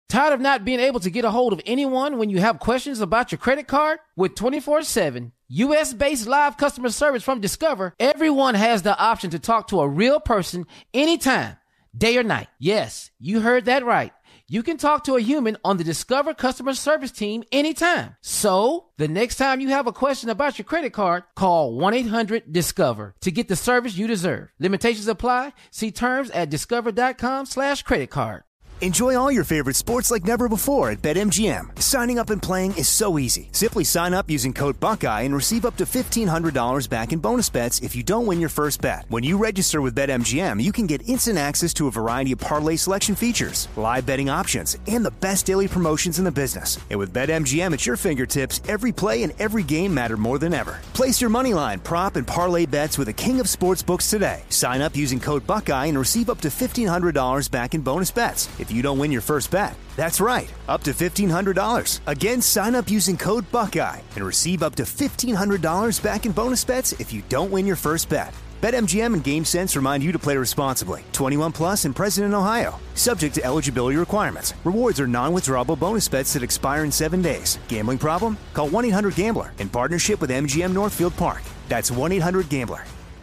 Tired of not being able to get a hold of anyone when you have questions about your credit card? With 24/7 U.S.-based live customer service from Discover, everyone has the option to talk to a real person anytime, day or night. Yes, you heard that right. You can talk to a human on the Discover customer service team anytime. So, the next time you have a question about your credit card, call 1-800-DISCOVER to get the service you deserve. Limitations apply. See terms at discover.com/creditcard. Enjoy all your favorite sports like never before at BetMGM. Signing up and playing is so easy. Simply sign up using code Buckeye and receive up to $1,500 back in bonus bets if you don't win your first bet. When you register with BetMGM, you can get instant access to a variety of parlay selection features, live betting options, and the best daily promotions in the business. And with BetMGM at your fingertips, every play and every game matter more than ever. Place your moneyline, prop, and parlay bets with the king of sportsbooks today. Sign up using code Buckeye and receive up to $1,500 back in bonus bets if you don't win your first bet. That's right, up to $1,500. Again, sign up using code Buckeye and receive up to $1,500 back in bonus bets if you don't win your first bet. BetMGM and GameSense remind you to play responsibly. 21 plus and present in Ohio. Subject to eligibility requirements. Rewards are non-withdrawable bonus bets that expire in 7 days. Gambling problem? Call 1-800-GAMBLER in partnership with MGM Northfield Park. That's 1-800-GAMBLER.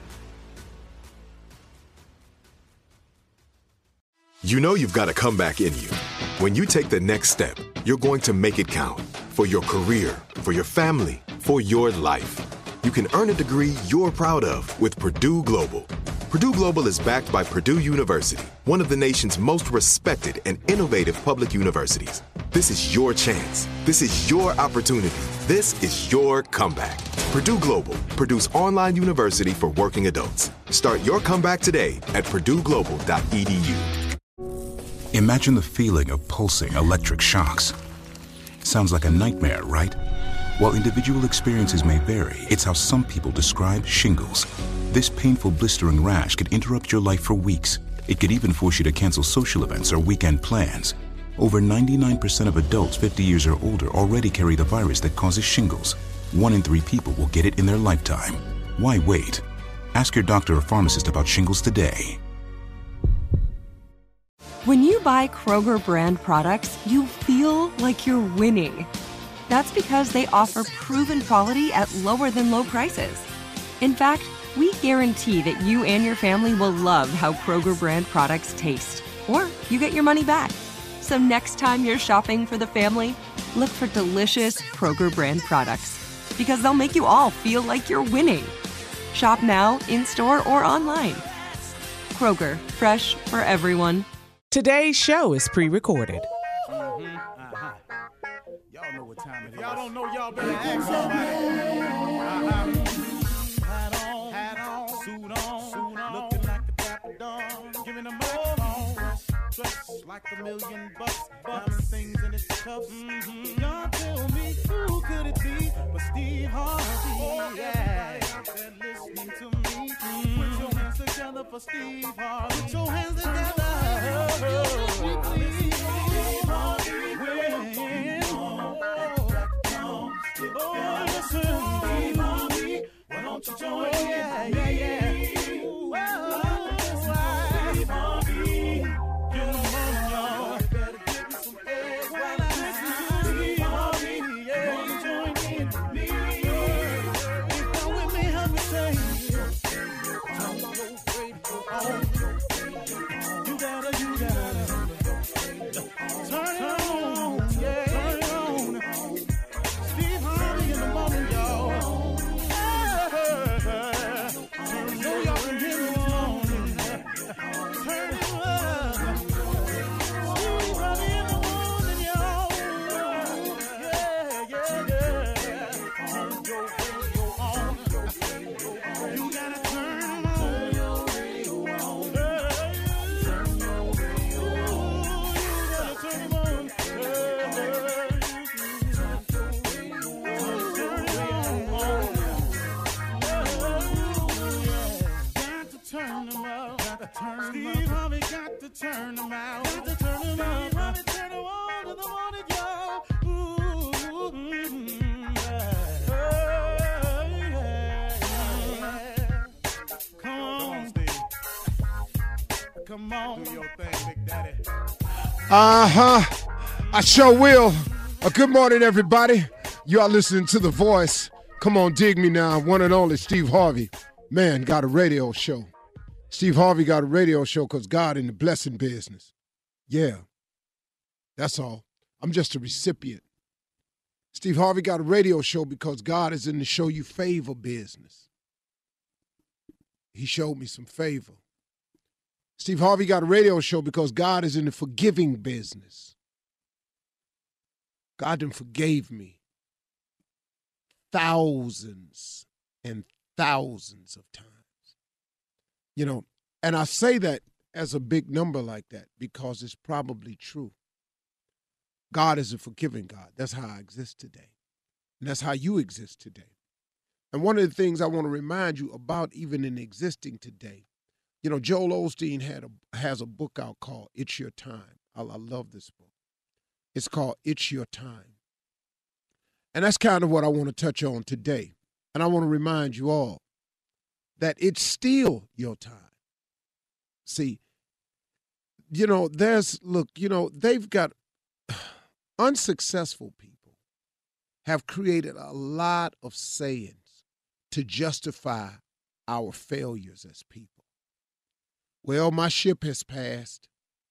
You know you've got a comeback in you. When you take the next step, you're going to make it count. For your career, for your family, for your life. You can earn a degree you're proud of with Purdue Global. Purdue Global is backed by Purdue University, one of the nation's most respected and innovative public universities. This is your chance. This is your opportunity. This is your comeback. Purdue Global, Purdue's online university for working adults. Start your comeback today at purdueglobal.edu. Imagine the feeling of pulsing electric shocks. Sounds like a nightmare, right? While individual experiences may vary, it's how some people describe shingles. This painful blistering rash could interrupt your life for weeks. It could even force you to cancel social events or weekend plans. Over 99% of adults 50 years or older already carry the virus that causes shingles. 1 in 3 people will get it in their lifetime. Why wait? Ask your doctor or pharmacist about shingles today. When you buy Kroger brand products, you feel like you're winning. That's because they offer proven quality at lower than low prices. In fact, we guarantee that you and your family will love how Kroger brand products taste, or you get your money back. So next time you're shopping for the family, look for delicious Kroger brand products, because they'll make you all feel like you're winning. Shop now, in-store, or online. Kroger, fresh for everyone. Today's show is pre-recorded. Y'all know what time it is. Y'all don't know, y'all better ask somebody. Hat on, suit on, looking like the Dapper Dawn. Giving them microphone, dressed like $1,000,000, diamond things in its cuffs. Y'all tell me who could it be but Steve Harvey? Yeah, they're listening to me. Put your hands together for Steve Harvey. Put your hands together. Why don't you join me? Yeah. Steve Harvey got to turn them out. Got to turn them out. Steve Harvey turn them on in the morning, y'all. Come on, Steve. Come on. Do your thing, Big Daddy. I sure will. Good morning, everybody. You are listening to The Voice. Come on, dig me now. One and only Steve Harvey. Man, got a radio show. Steve Harvey got a radio show because God in the blessing business. Yeah, that's all. I'm just a recipient. Steve Harvey got a radio show because God is in the show you favor business. He showed me some favor. Steve Harvey got a radio show because God is in the forgiving business. God done forgave me thousands and thousands of times. You know, and I say that as a big number like that because it's probably true. God is a forgiving God. That's how I exist today. And that's how you exist today. And one of the things I want to remind you about even in existing today, you know, Joel Osteen has a book out called It's Your Time. I love this book. It's called It's Your Time. And that's kind of what I want to touch on today. And I want to remind you all that it's still your time. See, you know, they've got unsuccessful people have created a lot of sayings to justify our failures as people. Well, my ship has passed.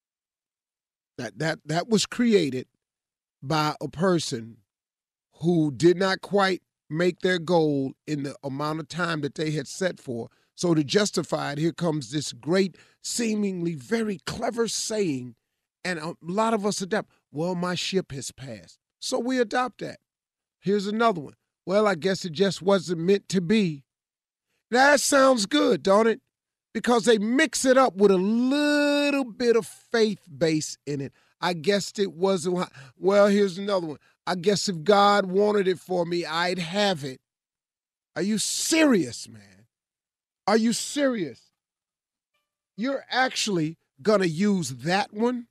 That was created by a person who did not quite make their goal in the amount of time that they had set for. So to justify it, here comes this great, seemingly very clever saying, and a lot of us adapt. Well, my ship has passed. So we adopt that. Here's another one. Well, I guess it just wasn't meant to be. That sounds good, don't it? Because they mix it up with a little bit of faith base in it. I guess it wasn't. Well, here's another one. I guess if God wanted it for me, I'd have it. Are you serious, man? Are you serious? You're actually going to use that one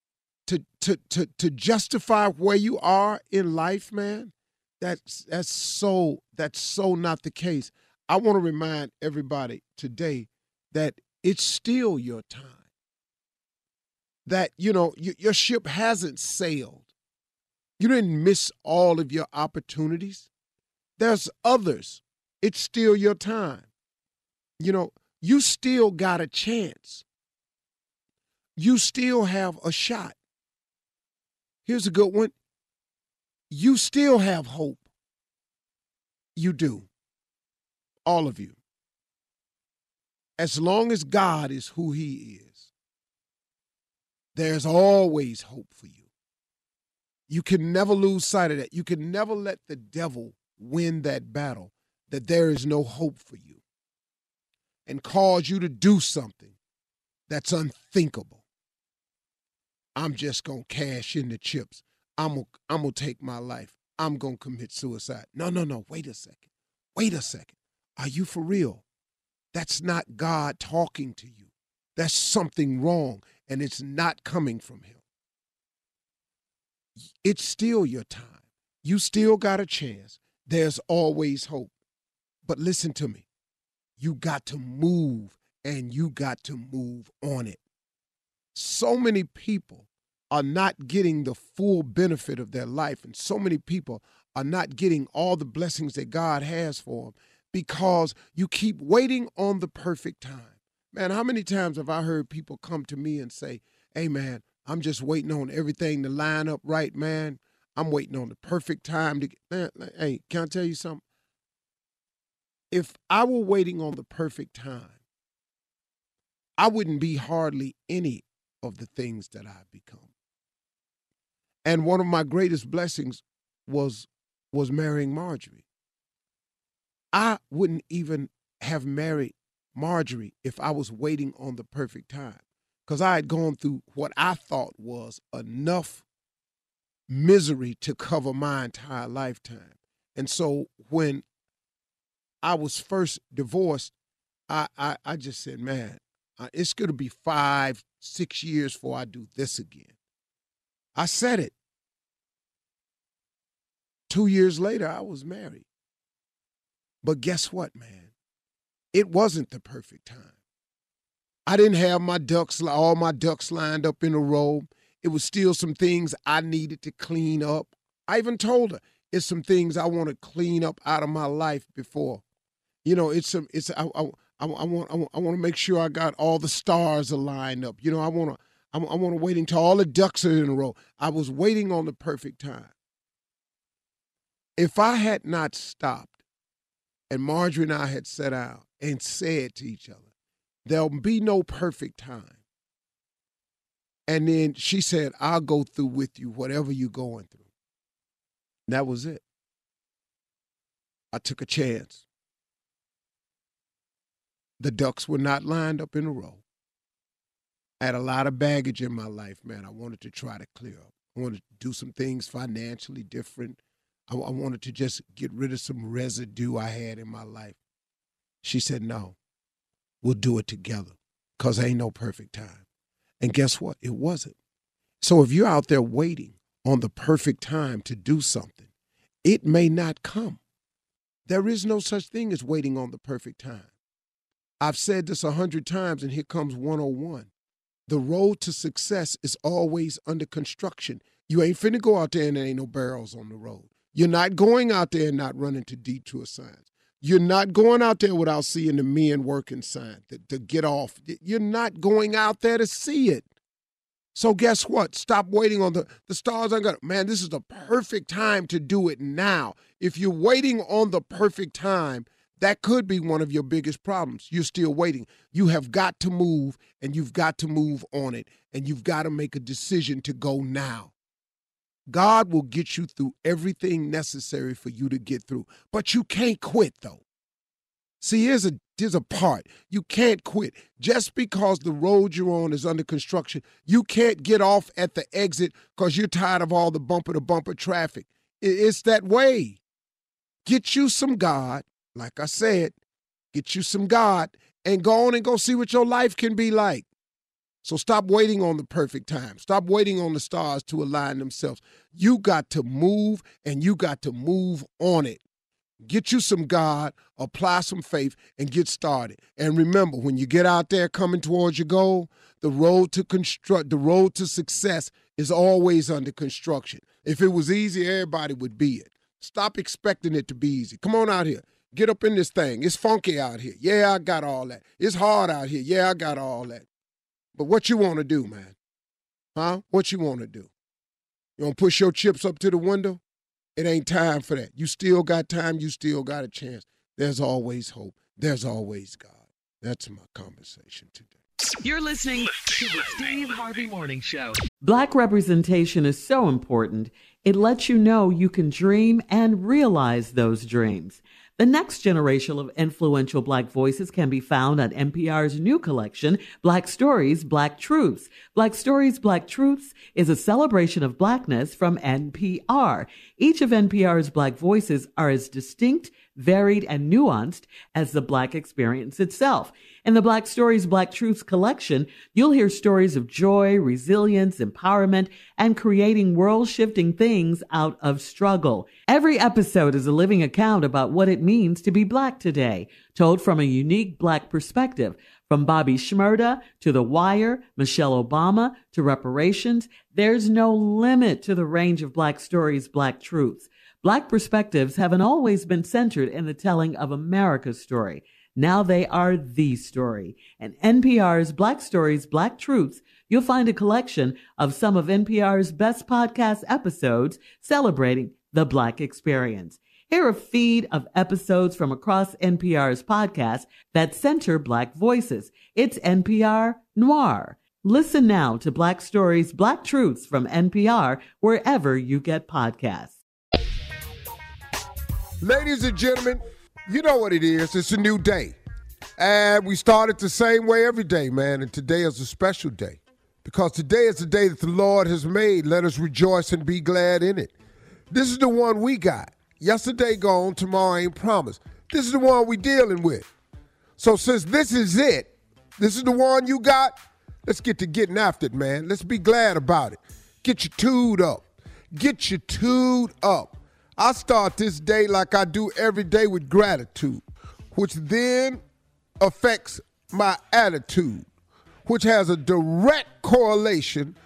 to justify where you are in life, man? That's so not the case. I want to remind everybody today that it's still your time. That, you know, your ship hasn't sailed. You didn't miss all of your opportunities. There's others. It's still your time. You know, you still got a chance. You still have a shot. Here's a good one. You still have hope. You do. All of you. As long as God is who he is, there's always hope for you. You can never lose sight of that. You can never let the devil win that battle, that there is no hope for you, and cause you to do something that's unthinkable. I'm just going to cash in the chips. I'm gonna take my life. I'm going to commit suicide. No. Wait a second. Are you for real? That's not God talking to you. That's something wrong, and it's not coming from him. It's still your time. You still got a chance. There's always hope. But listen to me. You got to move, and you got to move on it. So many people are not getting the full benefit of their life, and so many people are not getting all the blessings that God has for them because you keep waiting on the perfect time. Man, how many times have I heard people come to me and say, hey, man, I'm just waiting on everything to line up right, man. I'm waiting on the perfect time to get, man, hey, can I tell you something? If I were waiting on the perfect time, I wouldn't be hardly any of the things that I've become. And one of my greatest blessings was marrying Marjorie. I wouldn't even have married Marjorie if I was waiting on the perfect time, because I had gone through what I thought was enough misery to cover my entire lifetime. And so when I was first divorced, I just said, man, it's going to be 5-6 years before I do this again. I said it. 2 years later, I was married. But guess what, man? It wasn't the perfect time. I didn't have all my ducks lined up in a row. It was still some things I needed to clean up. I even told her it's some things I want to clean up out of my life before. I want to make sure I got all the stars aligned up. I want to wait until all the ducks are in a row. I was waiting on the perfect time. If I had not stopped and Marjorie and I had sat down and said to each other, there'll be no perfect time. And then she said, I'll go through with you whatever you're going through. And that was it. I took a chance. The ducks were not lined up in a row. I had a lot of baggage in my life, man. I wanted to try to clear up. I wanted to do some things financially different. I wanted to just get rid of some residue I had in my life. She said, no, we'll do it together because there ain't no perfect time. And guess what? It wasn't. So if you're out there waiting on the perfect time to do something, it may not come. There is no such thing as waiting on the perfect time. I've said this 100 times, and here comes 101. The road to success is always under construction. You ain't finna go out there and there ain't no barrels on the road. You're not going out there and not running to detour signs. You're not going out there without seeing the men working sign to get off. You're not going out there to see it. So guess what? Stop waiting on the stars. Man, this is the perfect time to do it now. If you're waiting on the perfect time, that could be one of your biggest problems. You're still waiting. You have got to move, and you've got to move on it, and you've got to make a decision to go now. God will get you through everything necessary for you to get through. But you can't quit, though. See, here's a part. You can't quit. Just because the road you're on is under construction, you can't get off at the exit because you're tired of all the bumper-to-bumper traffic. It's that way. Get you some God, like I said, get you some God, and go on and go see what your life can be like. So stop waiting on the perfect time. Stop waiting on the stars to align themselves. You got to move, and you got to move on it. Get you some God, apply some faith, and get started. And remember, when you get out there coming towards your goal, the road to success is always under construction. If it was easy, everybody would be it. Stop expecting it to be easy. Come on out here. Get up in this thing. It's funky out here. Yeah, I got all that. It's hard out here. Yeah, I got all that. But what you want to do, man? Huh? What you want to do? You want to push your chips up to the window? It ain't time for that. You still got time. You still got a chance. There's always hope. There's always God. That's my conversation today. You're listening to the Steve Harvey Morning Show. Black representation is so important. It lets you know you can dream and realize those dreams. The next generation of influential Black voices can be found on NPR's new collection, Black Stories, Black Truths. Black Stories, Black Truths is a celebration of Blackness from NPR. Each of NPR's Black voices are as distinct, varied, and nuanced as the Black experience itself. In the Black Stories, Black Truths collection, you'll hear stories of joy, resilience, empowerment, and creating world-shifting things out of struggle. Every episode is a living account about what it means to be Black today, told from a unique Black perspective. From Bobby Shmurda to The Wire, Michelle Obama to reparations, there's no limit to the range of Black Stories, Black Truths. Black perspectives haven't always been centered in the telling of America's story. Now they are the story. In NPR's Black Stories, Black Truths, you'll find a collection of some of NPR's best podcast episodes celebrating the Black experience. Hear a feed of episodes from across NPR's podcasts that center Black voices. It's NPR Noir. Listen now to Black Stories, Black Truths from NPR wherever you get podcasts. Ladies and gentlemen, you know what it is. It's a new day. And we started the same way every day, man. And today is a special day. Because today is the day that the Lord has made. Let us rejoice and be glad in it. This is the one we got. Yesterday gone, tomorrow ain't promised. This is the one we dealing with. So since this is it, this is the one you got, let's get to getting after it, man. Let's be glad about it. Get you tuned up. Get you tuned up. I start this day like I do every day with gratitude, which then affects my attitude, which has a direct correlation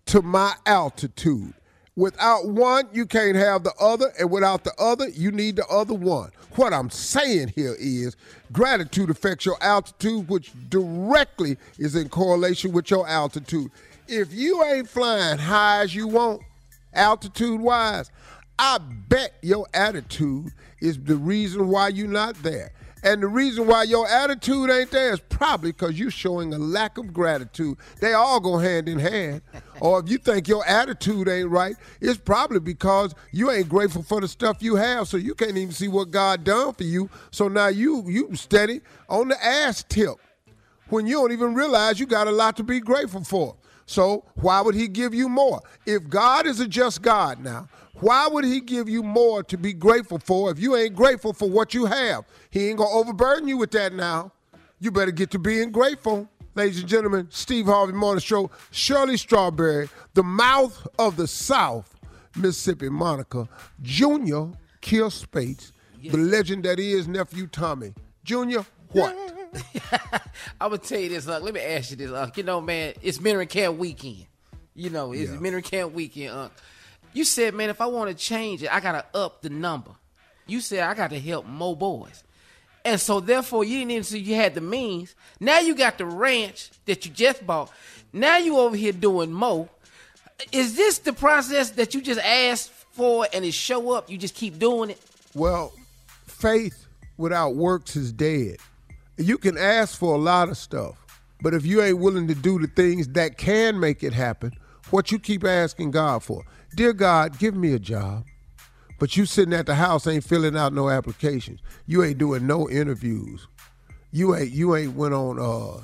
to my altitude. Without one, you can't have the other, and without the other, you need the other one. What I'm saying here is gratitude affects your altitude, which directly is in correlation with your altitude. If you ain't flying high as you want, altitude-wise, I bet your attitude is the reason why you're not there. And the reason why your attitude ain't there is probably because you're showing a lack of gratitude. They all go hand in hand. Or if you think your attitude ain't right, it's probably because you ain't grateful for the stuff you have, so you can't even see what God done for you. So now you steady on the ass tip when you don't even realize you got a lot to be grateful for. So why would he give you more? If God is a just God now, why would he give you more to be grateful for if you ain't grateful for what you have? He ain't going to overburden you with that now. You better get to being grateful. Ladies and gentlemen, Steve Harvey Morning Show, Shirley Strawberry, the mouth of the South, Mississippi Monica, Junior Kill Spates, the legend that is Nephew Tommy. Junior, what? I'm going to tell you this, let me ask you this, you know, man, it's Mentoring Camp weekend. You know, it's Mentoring Camp weekend, You said, man, if I want to change it, I got to up the number. You said I got to help more boys. And so, therefore, you didn't even see you had the means. Now you got the ranch that you just bought. Now you over here doing more. Is this the process that you just asked for and it show up? You just keep doing it? Well, faith without works is dead. You can ask for a lot of stuff, but if you ain't willing to do the things that can make it happen, what you keep asking God for? Dear God, give me a job. But you sitting at the house ain't filling out no applications. You ain't doing no interviews. You ain't went on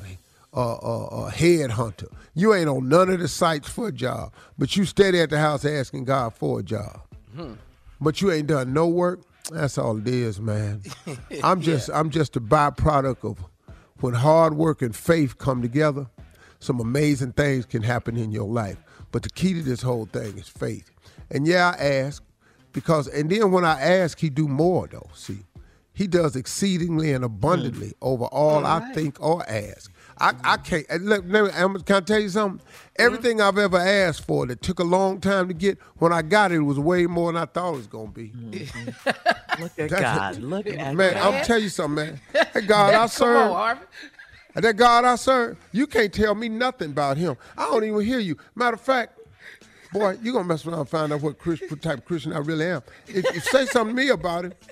a headhunter. You ain't on none of the sites for a job. But you steady at the house asking God for a job. But you ain't done no work. That's all it is, man. I'm just a byproduct of when hard work and faith come together, some amazing things can happen in your life. But the key to this whole thing is faith. And yeah, I ask and then when I ask, he do more though. See, he does exceedingly and abundantly over all I think or ask. I can't, can I tell you something? Everything I've ever asked for that took a long time to get, when I got it, it was way more than I thought it was going to be. Look at God. Look at God. Man, I'm tell you something, man. That God I serve. Come on, Harvey. That God I serve, you can't tell me nothing about him. I don't even hear you. Matter of fact, boy, you're going to mess around and find out what type of Christian I really am. If you say something to me about it,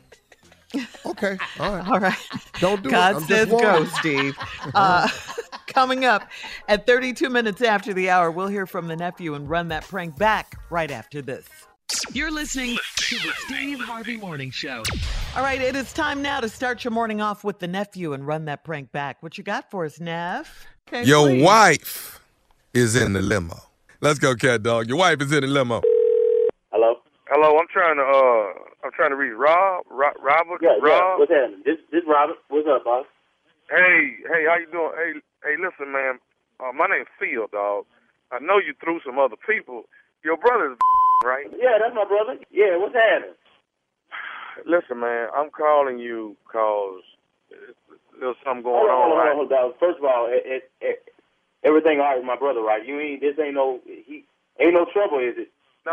okay, all right. Don't do God it. says go, Steve. Coming up at 32 minutes after the hour, we'll hear from the nephew and run that prank back right after this. You're listening to the Steve Harvey Morning Show. All right, it is time now to start your morning off with the nephew and run that prank back. What you got for us, Neff? Okay, your please. wife is in the limo. Let's go, cat dog. Your wife is in the limo. Hello. Hello. I'm trying to reach Rob. Robert. Yeah. Rob. What's happening? This Robert. What's up, boss? Hey. How you doing? Hey. Listen, man. My name's Phil, dog. I know you through some other people. Your brother's right? Yeah, that's my brother. Yeah. What's happening? Listen, man. I'm calling you because there's something going on. Hold on. First of all, everything all right with my brother, right? This ain't no trouble, is it? No.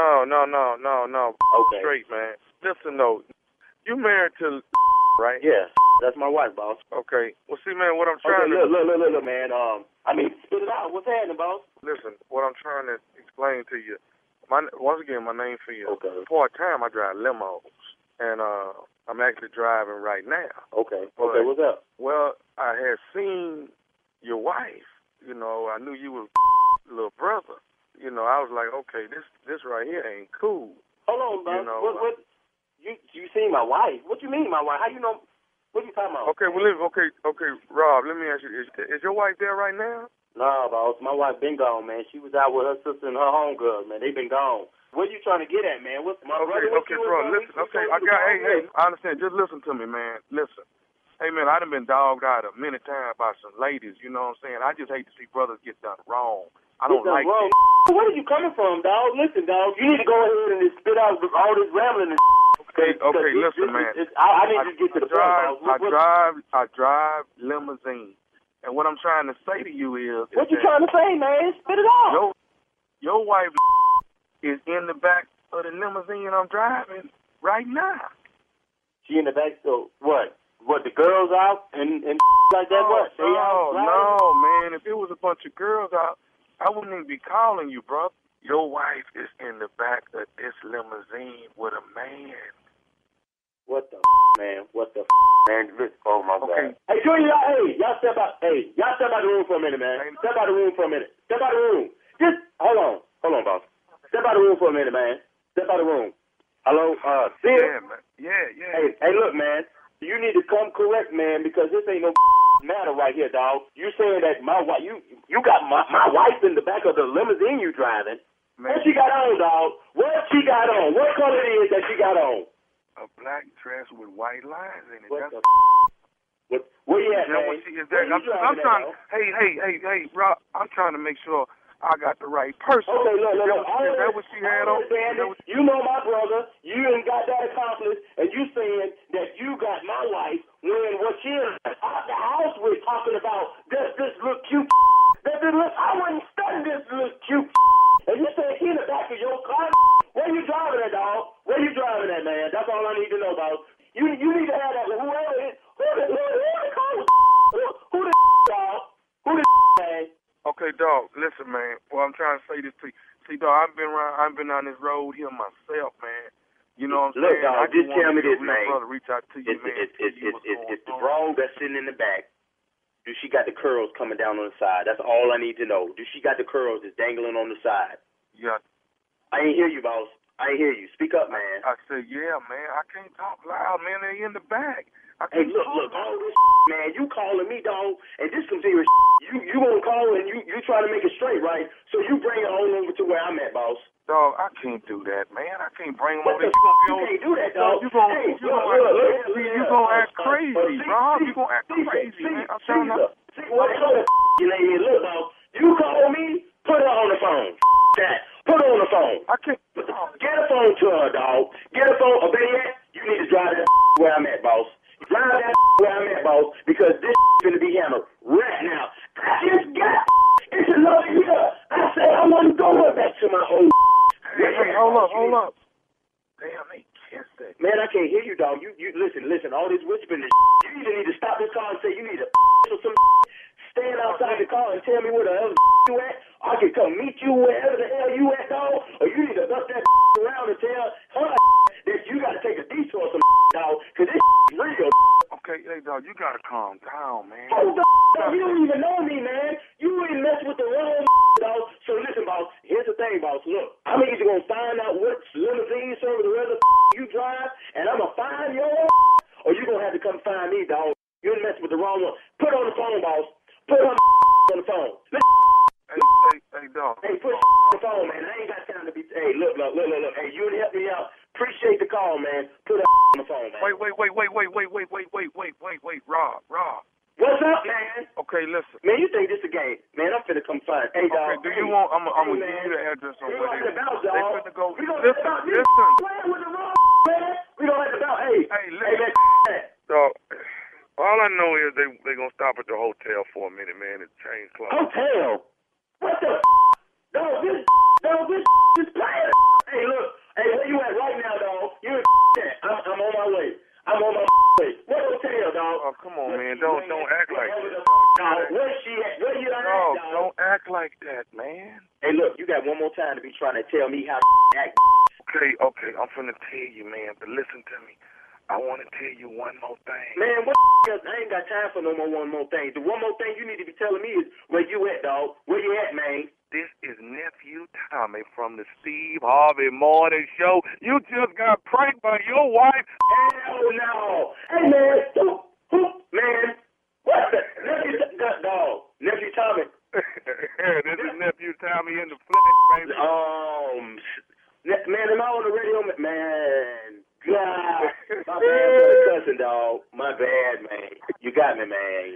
Okay. Straight, man. Listen, though. You married to right? Yeah. That's my wife, boss. Okay. Well, see, man, what I'm trying to... Look, man. Spit it out. What's happening, boss? Listen, what I'm trying to explain to you, once again, my name's Phil. Okay. Part-time, I drive limos, and I'm actually driving right now. Okay. But, okay, what's up? Well, I had seen your wife. You know, I knew you was little brother. You know, I was like, okay, this right here ain't cool. Hold on, boss. You know, what? You seen my wife? What you mean, my wife? How you know? What you talking about? Okay, Rob, let me ask you, is your wife there right now? Nah, boss. My wife been gone, man. She was out with her sister and her homegirl, man. They been gone. What are you trying to get at, man? What's my brother? Okay, bro. Listen. Okay, hey, I understand. Just listen to me, man. Listen. Hey, man, I done been dogged out a many times by some ladies. You know what I'm saying? I just hate to see brothers get done wrong. I don't like wrong. Where are you coming from, dog? Listen, dog. You need to go ahead and spit out all this rambling and Okay, listen, man. I need to get to the point. I drive limousine. And what I'm trying to say to you is... What you trying to say, man? Spit it out. your wife is in the back of the limousine I'm driving right now. She in the back, so what? What, the girls out and like that? What? They out driving? No, man. If it was a bunch of girls out, I wouldn't even be calling you, bro. Your wife is in the back of this limousine with a man. What the man? What the man? Oh my Okay. God! Hey, Junior, y'all step out. Hey, y'all step out the room for a minute, man. Step out the room for a minute. Step out the room. Just hold on, boss. Step out the room for a minute, man. Step out the room. Hello, Sid. Yeah, man. Yeah. Hey, look, man. You need to come correct, man, because this ain't no matter right here, dog. You saying that my wife, you got my wife in the back of the limousine you driving. Man. What she got on, dog? What she got on? What color it is that she got on? A black dress with white lines in it. What the where you at, man? I'm trying. Hey, Rob. I'm trying to make sure I got the right person. Okay, look. Is that what she had on? You know my brother. You ain't got that accomplished, and you saying that you got my wife when what she is out the house we're talking about. Does this look cute? I wouldn't study this look cute. And you say he in the back of your car. Where you driving at, dog? Where you driving at, man? That's all I need to know about. You need to have that. Whoever it is, who the dog? Who the man? Okay, dog. Listen, man. Well, I'm trying to say this to you. See, dog, I've been on this road here myself, man. You know what I'm saying? Look, dog, just tell me this, man. Brother, reach out to you, man. It's the broad that's sitting in the back. Do she got the curls coming down on the side? That's all I need to know. Do she got the curls that's dangling on the side? Yeah. I ain't hear you, boss. I ain't hear you. Speak up, man. I said, yeah, man. I can't talk loud, man. They in the back. Hey, look, all this man, you calling me, dog, and this some serious you gonna call and you trying to make it straight, right? So you bring it on over to where I'm at, boss. Dog, I can't do that, man. I can't bring them What over the there. you can't do that, dog. You gonna act crazy, Rob. You gonna act crazy, man. I'm trying to... See, what you lady, look, dog. You call me, put her on the phone. That. Put her on the phone. I can't... Get a phone to her, dog. Get a phone. Or better yet, you need to drive that where I'm at, boss. Drive that where I'm at, boss, because this finna be hammered right now. I just got it's another year. I said I wasn't going back to my old. Hey, hold up. Damn, they kissing. Man, I can't hear you, dog. You listen. All this whispering, you either need to stop this car and say you need to or some. Stand outside the car and tell me where the hell you at. I can come meet you wherever the hell you at, dog. Or you need to bust that around and tell her that you got to take a detour or some dog, because this is real. Okay, hey, dog, you got to calm down, man. Oh, dog, you don't even know me, man. You ain't mess with the wrong dog. So listen, boss, here's the thing, boss. Look, I'm either going to find out what limousine service or whatever you drive, and I'm going to find your or you're going to have to come find me, dog. You ain't mess with the wrong one. Put on the phone, boss. Put her on the phone. Hey, dog. Hey, put on the phone, man. I ain't got time to be. Hey, look. Hey, you help me out. Appreciate the call, man. Put her on the phone, man. Wait, Rob. What's up, man? Okay, listen. Man, you think this a game? Man, I'm finna come find. Hey, dog. Okay, do you want? I'm gonna give you the address on where they finna go. We don't listen. Playing with the wrong man. We don't have to. Hey, listen. Dog. All I know is they gonna stop at the hotel for a minute, man, and change clothes. Hotel? What the Dog, this is playing. Hey, look. Hey, where you at right now, dog? You in I'm on my way. What hotel, dog? Oh, come on, man. Don't act like that. Dog, where's she at? Where you at, dog? Don't act like that, man. Hey, look, you got one more time to be trying to tell me how to act. Okay, I'm finna tell you, man, but listen to me. I want to tell you one more thing. Man, what I ain't got time for no more one more thing. The one more thing you need to be telling me is where you at, dog. Where you at, man? This is Nephew Tommy from the Steve Harvey Morning Show. You just got pranked by your wife. Hell no. Hey, man, who, man? What the? Nephew Tommy. This is Nephew Tommy in the flesh, baby. Man, am I on the radio? Man. God, my bad for the cussing, dog. My bad, man. You got me, man.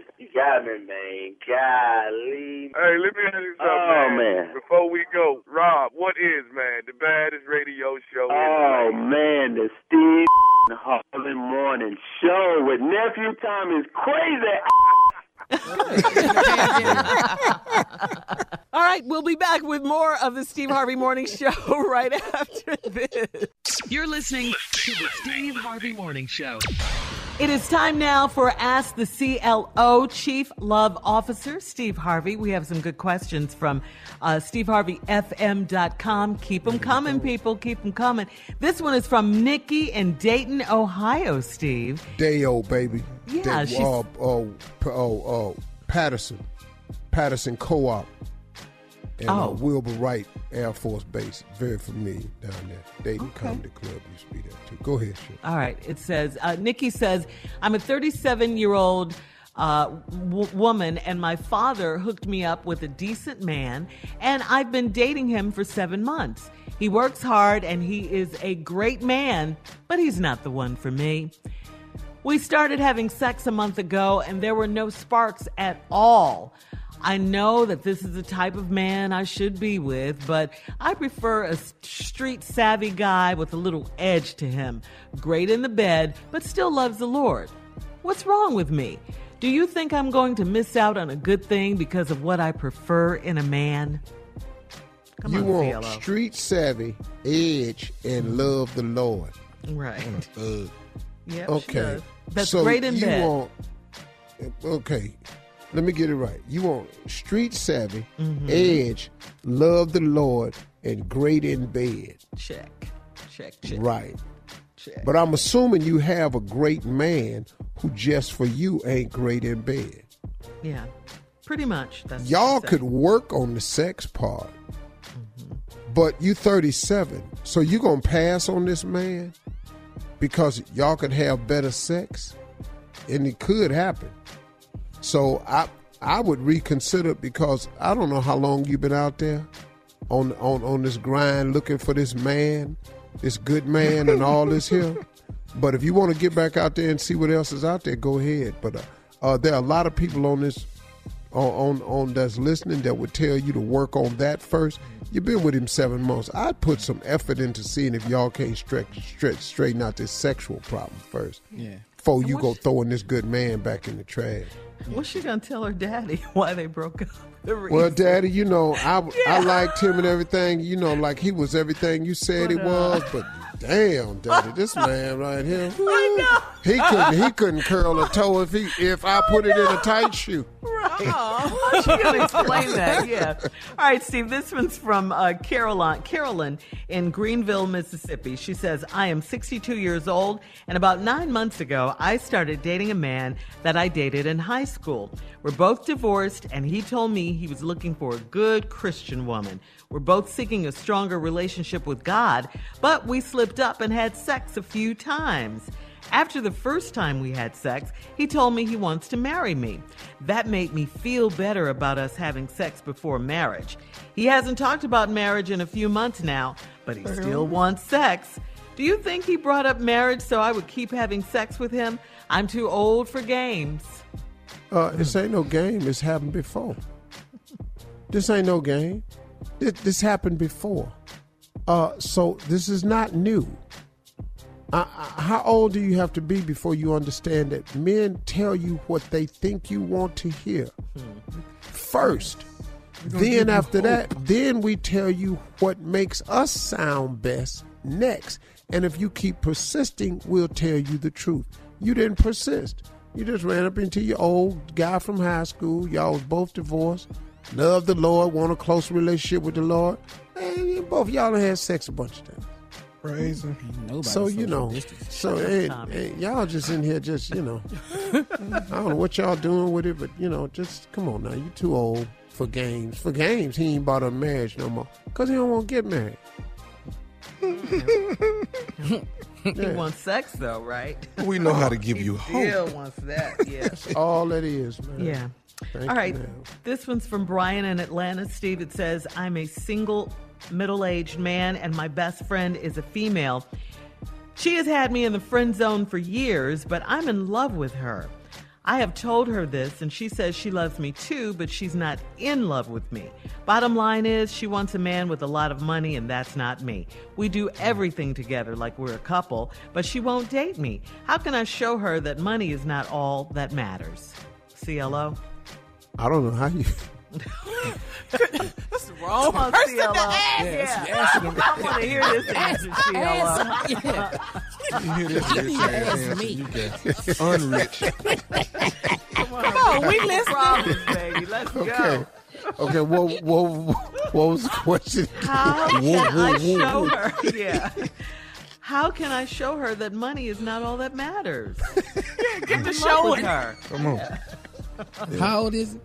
Golly. Hey, let me ask you something, man. Before we go, Rob, what is, man, the baddest radio show? Man, the Steve Harvey Morning Show with Nephew Tommy's crazy. All right, we'll be back with more of the Steve Harvey Morning Show right after this. You're listening to the Steve Harvey Morning Show. It is time now for Ask the CLO, Chief Love Officer Steve Harvey. We have some good questions from SteveHarveyFM.com. Keep them coming, people. Keep them coming. This one is from Nikki in Dayton, Ohio, Steve. Day-O, baby. Yeah, Patterson Co-op. And Wilbur Wright Air Force Base. Very familiar down there. Dayton Comedy Club used to be there, too. Go ahead, Shirley. All right. It says, Nikki says, I'm a 37-year-old woman, and my father hooked me up with a decent man, and I've been dating him for 7 months. He works hard, and he is a great man, but he's not the one for me. We started having sex a month ago, and there were no sparks at all. I know that this is the type of man I should be with, but I prefer a street-savvy guy with a little edge to him. Great in the bed, but still loves the Lord. What's wrong with me? Do you think I'm going to miss out on a good thing because of what I prefer in a man? Come on, want CLO. Street-savvy, edge, and love the Lord. Right. Yep, okay. That's so great in bed. Okay. Let me get it right. You want street savvy, edge, love the Lord, and great in bed. Check. Right. Check. But I'm assuming you have a great man who just for you ain't great in bed. Yeah, pretty much. That's y'all could work on the sex part, but you 37, so you gonna pass on this man because y'all could have better sex, and it could happen. So I would reconsider because I don't know how long you've been out there on this grind looking for this man, this good man and all this here. But if you want to get back out there and see what else is out there, go ahead. But there are a lot of people on this on that's listening that would tell you to work on that first. You've been with him 7 months. I'd put some effort into seeing if y'all can't straighten out this sexual problem first. Yeah. Before you go throwing this good man back in the trash. What's she gonna tell her daddy why they broke up? Well, Daddy, you know, I liked him and everything. You know, like he was everything you said he was. But damn, Daddy, this man right here, I know. He couldn't curl a toe if I put it in a tight shoe. Right. How's she gonna explain that? Yeah. All right, Steve. This one's from Carolyn in Greenville, Mississippi. She says, I am 62 years old, and about 9 months ago, I started dating a man that I dated in high school. We're both divorced, and he told me he was looking for a good Christian woman. We're both seeking a stronger relationship with God, but we slipped up and had sex a few times. After the first time we had sex, he told me he wants to marry me. That made me feel better about us having sex before marriage. He hasn't talked about marriage in a few months now, but he still wants sex. Do you think he brought up marriage so I would keep having sex with him? I'm too old for games. This ain't no game. It's happened before. This ain't no game. This happened before. So this is not new. How old do you have to be before you understand that men tell you what they think you want to hear first? Then after that, then we tell you what makes us sound best next. And if you keep persisting, we'll tell you the truth. You didn't persist. You just ran up into your old guy from high school. Y'all was both divorced. Love the Lord, want a close relationship with the Lord. And both y'all done had sex a bunch of times. Praise him. So, you know, y'all just in here just, you know, I don't know what y'all doing with it, but, you know, just come on now. You too old for games. For games, he ain't bought a marriage no more because he don't want to get married. He wants sex, though, right? We know how to give you hope. He still wants that, yeah. That's all that is, man. Yeah. All right. This one's from Brian in Atlanta. Steve, it says, I'm a single middle-aged man and my best friend is a female. She has had me in the friend zone for years, but I'm in love with her. I have told her this and she says she loves me too, but she's not in love with me. Bottom line is she wants a man with a lot of money and that's not me. We do everything together like we're a couple, but she won't date me. How can I show her that money is not all that matters? CLO? I don't know how you. That's the wrong Come on, person Cielo. to ask. Yeah. I want to hear this answer, Cielo. Unrich. Come on, we listening. Problems, baby. Let's go. Okay. What was the question? How can I show her? Yeah. How can I show her that money is not all that matters? Get to showing her. Come on. How old is it?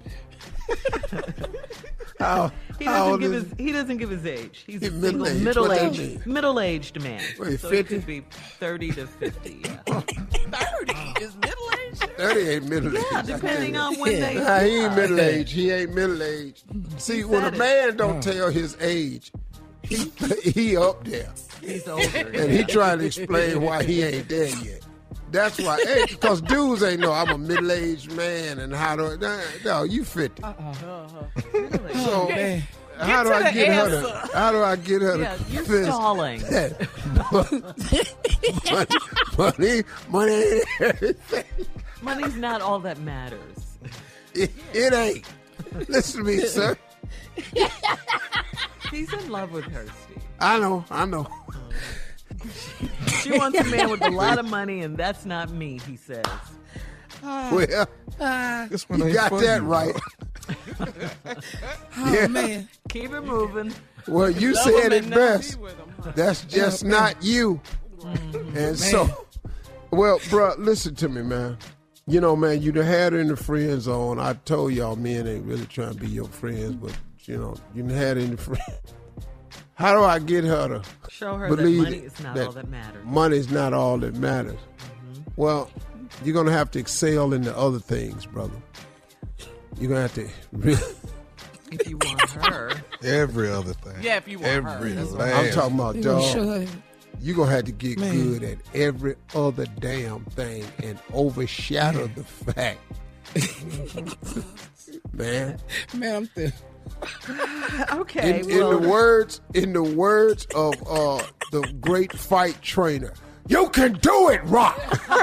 He doesn't give his age. He's a single middle-aged man. Wait, so 50? it could be 30 to 50. Yeah. 30 is middle-aged. 30 ain't middle-aged. Yeah, depending on when they. Nah, he ain't middle-aged. He ain't middle-aged. See, when a man don't tell his age, he up there. He's older. And he trying to explain why he ain't there yet. That's why, because dudes ain't know I'm a middle-aged man and how do no, you 50. So man. how do I get her to? How do I get her Yeah, to? you're stalling. Money ain't everything. Money's not all that matters. It ain't. Listen to me, sir. He's in love with her, Steve. I know. She wants a man with a lot of money, and that's not me, he says. Well, This one you ain't got funny, that bro. right. Oh, man. Keep it moving. Well, you Love said him it and not best. be with him, huh? That's just not you. And so, well, bro, listen to me, man. You know, man, you done had her in the friend zone. I told y'all men ain't really trying to be your friends, but, you know, you done had her in the friend. How do I get her to Show her believe that money is not all that matters. Money's not all that matters. Well, you're going to have to excel in the other things, brother. You're going to have to really... If you want her. Every other thing. Yeah, if you want Every her. last. I'm talking about, dog. Sure. You're going to have to get good at every other damn thing and overshadow the fact. Man, I'm still. Okay. in the words of the great fight trainer, you can do it, Rock.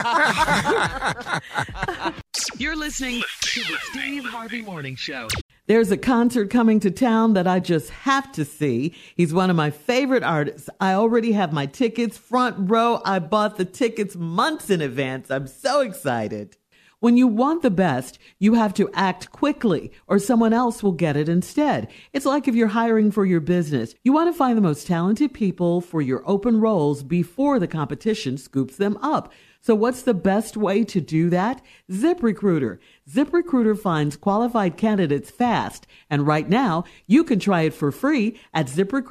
You're listening to the Steve Harvey Morning Show. There's a concert coming to town that I just have to see. He's one of my favorite artists. I already have my tickets front row. I bought the tickets months in advance. I'm so excited. When you want the best, you have to act quickly or someone else will get it instead. It's like if you're hiring for your business. You want to find the most talented people for your open roles before the competition scoops them up. So what's the best way to do that? ZipRecruiter. ZipRecruiter finds qualified candidates fast. And right now, you can try it for free at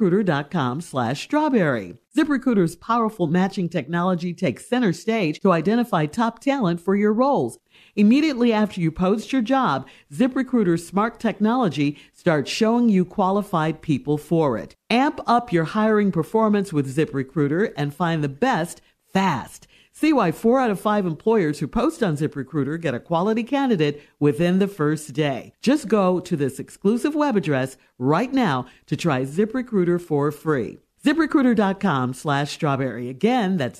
ZipRecruiter.com/strawberry. ZipRecruiter's powerful matching technology takes center stage to identify top talent for your roles. Immediately after you post your job, ZipRecruiter's smart technology starts showing you qualified people for it. Amp up your hiring performance with ZipRecruiter and find the best fast. See why 4 out of 5 employers who post on ZipRecruiter get a quality candidate within the first day. Just go to this exclusive web address right now to try ZipRecruiter for free. ZipRecruiter.com/strawberry. Again, that's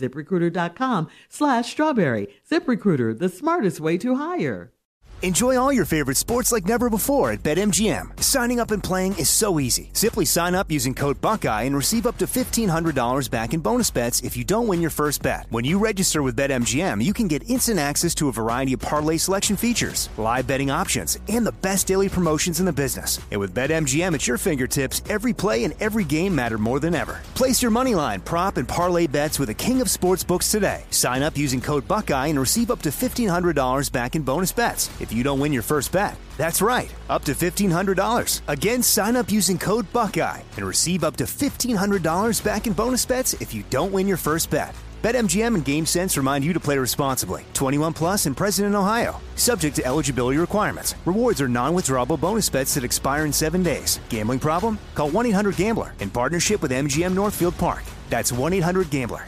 ZipRecruiter.com/strawberry. ZipRecruiter, the smartest way to hire. Enjoy all your favorite sports like never before at BetMGM. Signing up and playing is so easy. Simply sign up using code Buckeye and receive up to $1,500 back in bonus bets if you don't win your first bet. When you register with BetMGM, you can get instant access to a variety of parlay selection features, live betting options, and the best daily promotions in the business. And with BetMGM at your fingertips, every play and every game matter more than ever. Place your moneyline, prop, and parlay bets with the king of sportsbooks today. Sign up using code Buckeye and receive up to $1,500 back in bonus bets if you don't win your first bet. That's right, up to $1,500. Again, sign up using code Buckeye and receive up to $1,500 back in bonus bets if you don't win your first bet. BetMGM and GameSense remind you to play responsibly. 21 plus and present in Ohio. Subject to eligibility requirements. Rewards are non-withdrawable bonus bets that expire in 7 days. Gambling problem? Call 1-800-GAMBLER in partnership with MGM Northfield Park. That's 1-800-GAMBLER.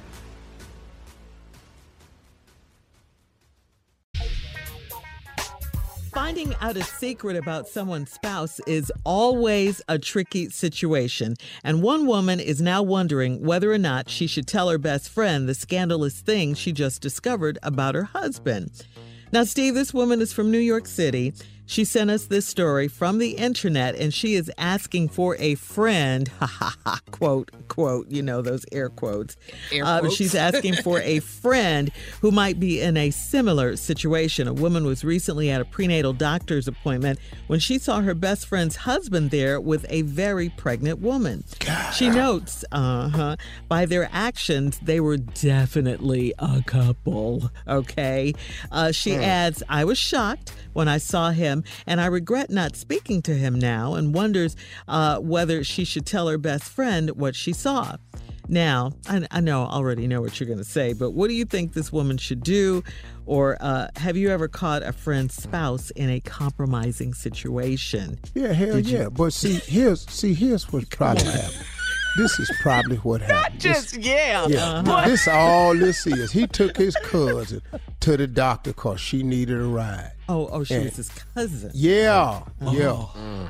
Finding out a secret about someone's spouse is always a tricky situation. And one woman is now wondering whether or not she should tell her best friend the scandalous thing she just discovered about her husband. Now, Steve, this woman is from New York City. She sent us this story from the internet, and she is asking for a friend, quote, quote, those air quotes. She's asking for a friend who might be in a similar situation. A woman was recently at a prenatal doctor's appointment when she saw her best friend's husband there with a very pregnant woman. God. She notes, by their actions, they were definitely a couple, okay? She adds, I was shocked when I saw him, and I regret not speaking to him now, and wonders whether she should tell her best friend what she saw. Now, I already know what you're going to say, but what do you think this woman should do? Or have you ever caught a friend's spouse in a compromising situation? Yeah, hell yeah. But here's what probably happened. This is probably what happened. This all this is. He took his cousin to the doctor because she needed a ride. Oh, she was his cousin. Yeah. Well,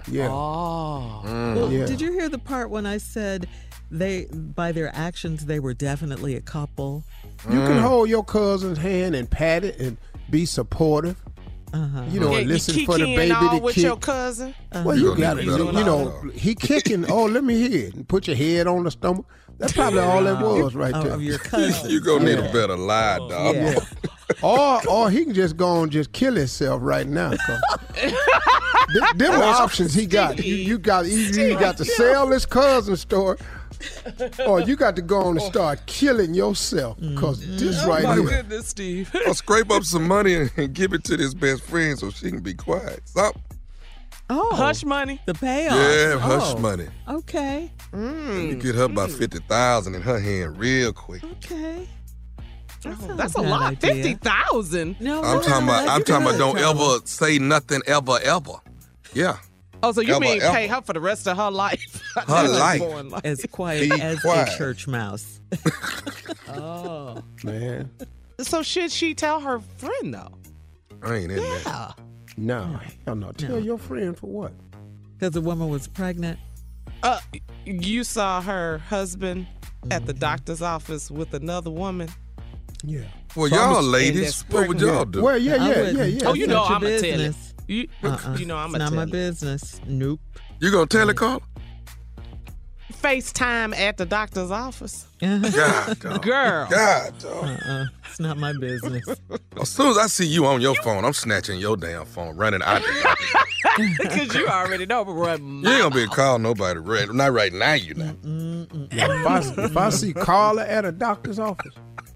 did you hear the part when I said by their actions, they were definitely a couple? You can hold your cousin's hand and pat it and be supportive. And listen for the baby to with kick. your cousin. Well, you got to, he kicking. Oh, let me hear it. And put your head on the stomach. That's probably all that was right there. Of your cousin. You gonna need a better lie, dog. Yeah. Or he can just go and just kill himself right now. Them options he got. You got to sell this cousin store, or you got to go on and start killing yourself. Because this right my here. goodness, Steve. I'll scrape up some money and give it to this best friend so she can be quiet. Stop. Oh, hush money. The payoff. Yeah, hush money. Okay. You get her about $50,000 in her hand real quick. Okay. That's a lot. 50,000. No, I'm talking about don't ever say nothing ever. Yeah. Oh, so you mean pay her for the rest of her life? Her life. As quiet as a church mouse. Oh, man. So should she tell her friend, though? I ain't in there. No, hell no. Tell your friend for what? Because the woman was pregnant. You saw her husband at the doctor's office with another woman? Yeah. Well, y'all ladies, what would y'all do? Well, yeah. Oh, you know I'm going to tell business. you. You know I'm going to tell you. It's not my business. Nope. You going to tell it, Carla? FaceTime at the doctor's office. God, dog. Girl. God, dog. It's not my business. As soon as I see you on your phone, I'm snatching your damn phone, running out the doctor. Because you already know. You ain't going to be able to call nobody. Not right now, you know. If I see Carla at a doctor's office.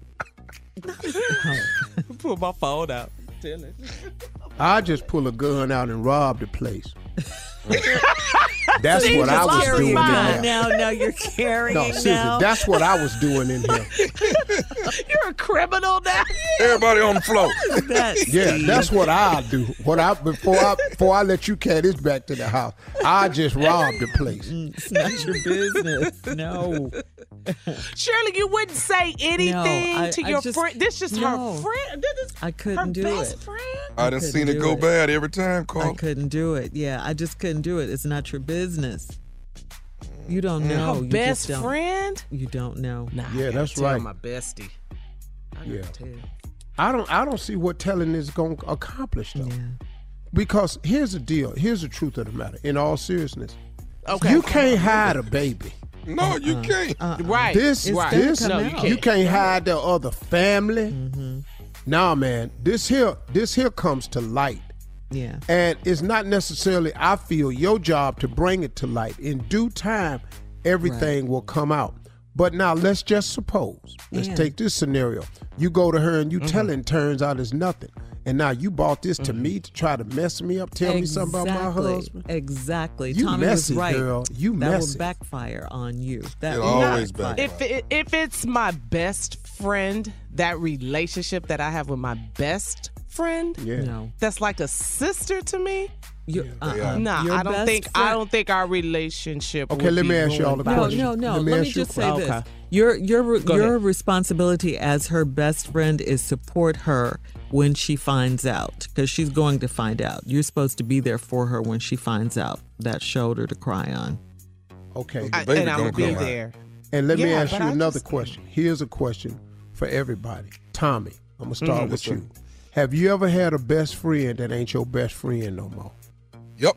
Pull my phone out. I just pull a gun out and rob the place. That's what I was doing in there. Now you're carrying. No, seriously, that's what I was doing in here. You're a criminal now. Everybody on the floor. That's what I do. Before I let you carry this back to the house, I just rob the place. It's not your business. No. Shirley, you wouldn't say anything to your friend. This just her friend. I couldn't do it. Friend? I done seen it go bad every time, Carl. I couldn't do it. Yeah, I just couldn't do it. It's not your business. You don't know. Her best friend? You don't know. Nah, yeah, that's right. My bestie. I don't see what telling is going to accomplish though. Yeah. Because here's the deal. Here's the truth of the matter. In all seriousness, okay, you can't hide a baby. No, you can't. Right. You can't hide the other family. Mm-hmm. Nah, man. This here comes to light. Yeah. And it's not necessarily, I feel, your job to bring it to light. In due time, everything will come out. But now let's just suppose, let's take this scenario. You go to her and you tell her, and turns out it's nothing. And now you bought this to me to try to mess me up, tell me something about my husband. Exactly. You Tommy messy, was right. Girl. You that messy. will backfire on you. That It'll will always backfire. backfire. If it's my best friend, that relationship that I have with my best friend, No. that's like a sister to me. Nah, I don't think our relationship. Okay, let me ask you all a question. No. Let me just say this. Your responsibility as her best friend is support her when she finds out, because she's going to find out. You're supposed to be there for her when she finds out. That shoulder to cry on. Okay. And I'm going to be there. And let me ask you another question. Here's a question for everybody. Tommy, I'm going to start with you. Have you ever had a best friend that ain't your best friend no more? Yep.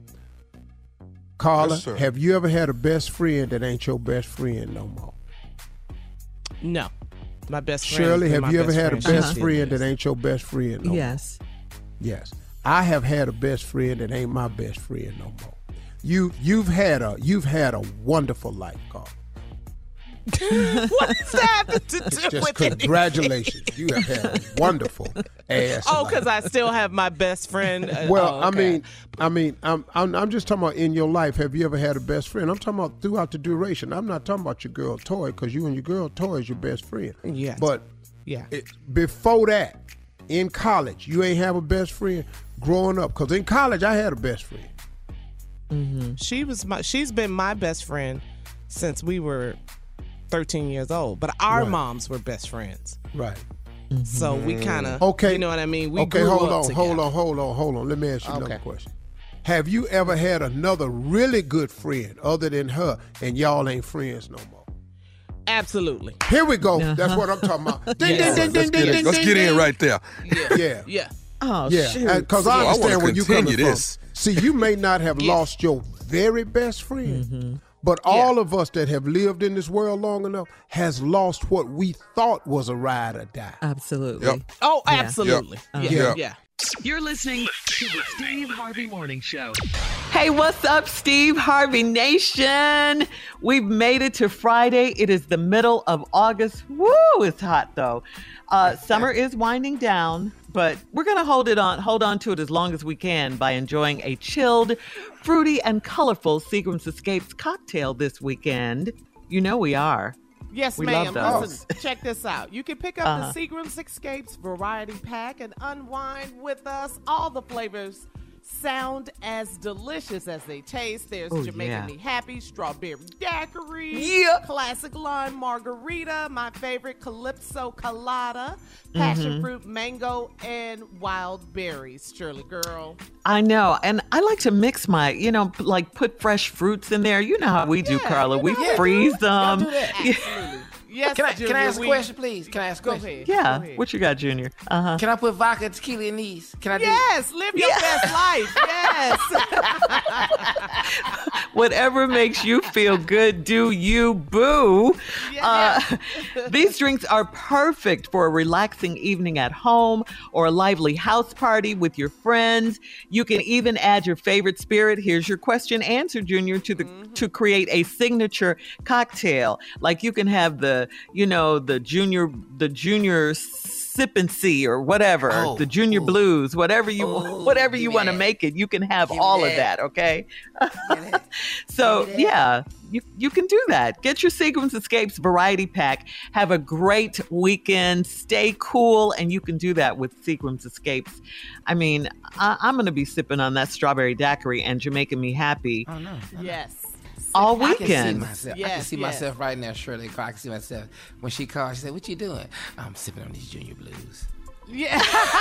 Carla, Yes, sir. have you ever had a best friend that ain't your best friend no more? No. My best friend. Shirley, has been have you my ever had a best She's friend been that ain't your best friend no more? Yes. Yes. I have had a best friend that ain't my best friend no more. You've had a wonderful life, Carla. What does that have to do Just with congratulations. You have had a wonderful ass. Oh, life. because I still have my best friend. Well, okay. I mean, I'm just talking about in your life. Have you ever had a best friend? I'm talking about throughout the duration. I'm not talking about your girl Toy, because you and your girl Toy is your best friend. Yes. But yeah, before that, in college, you ain't have a best friend growing up. Because in college, I had a best friend. Mm-hmm. She's been my best friend since we were 13 years old. But our Right. moms were best friends. Right. So we kind of, Okay. you know what I mean? We Okay, grew hold up on, together. hold on. Let me ask you another Okay. question. Have you ever had another really good friend other than her, and y'all ain't friends no more? Absolutely. Here we go. That's what I'm talking about. Ding, Yes. ding, ding, ding, ding, Let's ding, get in ding. right there. Yeah. Oh, Yeah, shoot. because I I wanna understand where you coming continue from. this. See, you may not have lost your very best friend, but all of us that have lived in this world long enough has lost what we thought was a ride or die. Absolutely. Yep. Oh, absolutely. Yep. Yeah. Yep. Yeah. You're listening to the Steve Harvey Morning Show. Hey, what's up, Steve Harvey Nation? We've made it to Friday. It is the middle of August. Woo, it's hot though. Summer is winding down, but we're gonna hold on to it as long as we can by enjoying a chilled, fruity, and colorful Seagram's Escapes cocktail this weekend. You know we are. Yes, We ma'am. love those. Listen, check this out. You can pick up the Seagram's Escapes Variety Pack and unwind with us. All the flavors sound as delicious as they taste. There's Jamaican Me Happy, Strawberry Daiquiri, Classic Lime Margarita, my favorite Calypso Colada, Passion Fruit Mango, and Wild Berries. Shirley girl. I know, and I like to mix my, like put fresh fruits in there. You know how we do, Carla. We freeze them. do that. Absolutely. Yes, Can I Junior, ask a we- question, please? Can I ask a Go question? ahead. Yeah. Go ahead. What you got, Junior? Can I put vodka, tequila in these? Can I do Yes, live your best life. Yes. Whatever makes you feel good, do you, boo. These drinks are perfect for a relaxing evening at home or a lively house party with your friends. You can even add your favorite spirit. Here's your question answer, Junior, to create a signature cocktail. Like you can have the junior sip and see or whatever, the junior blues, whatever you want to make it, you can have all of that, okay? So yeah, you can do that. Get your Seagram's Escapes Variety Pack. Have a great weekend. Stay cool, and you can do that with Seagram's Escapes. I mean, I'm going to be sipping on that Strawberry Daiquiri and Jamaican Me Happy Oh, no. Yes. all I can see weekend. myself. I can Yes, see yes. myself right now, Shirley. I can see myself. When she called, she said, "What you doing?" "I'm sipping on these Junior Blues." Yeah.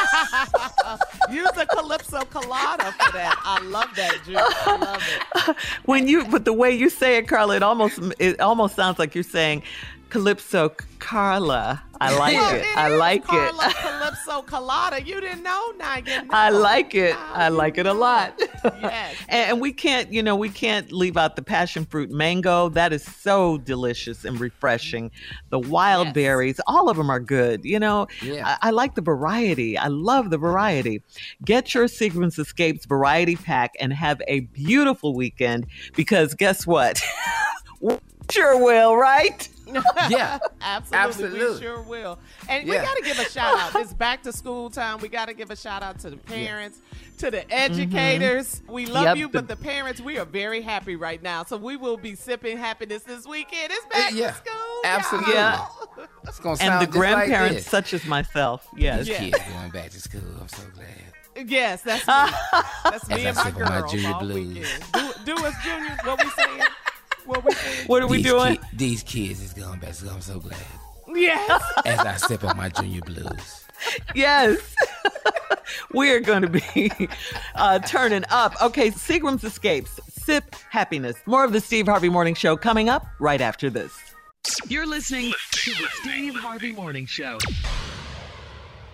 Use a Calypso Colada for that. I love that, Junior. I love it. But the way you say it, Carla, it almost sounds like you're saying Calypso Carla. I like Well, it. I like Carla it. Calypso Colada. You didn't know, now you know. I like it. I like it a lot. Yes. And we can't leave out the passion fruit mango. That is so delicious and refreshing. The wild berries, all of them are good. Yeah. I like the variety. I love the variety. Get your Seagram's Escapes Variety Pack and have a beautiful weekend, because guess what? We sure will, right? Yeah, Absolutely. We sure will. And we got to give a shout out. It's back to school time. We got to give a shout out to the parents, to the educators. We love you, but the parents, we are very happy right now. So we will be sipping happiness this weekend. It's back to school. Absolutely. Yeah. It's gonna sound And the just like grandparents, this. such as myself. Yes. These kids going back to school. I'm so glad. Yes, that's me. That's me As and I my sip on my girls Junior all Blues. weekend. Do us, Junior. What we saying? What we saying? What are we doing? These kids is going back to school. I'm so glad. Yes. As I sip on my Junior Blues. Yes. We're going to be turning up. Okay, Seagram's Escapes. Sip happiness. More of the Steve Harvey Morning Show coming up right after this. You're listening to the Steve Harvey Morning Show.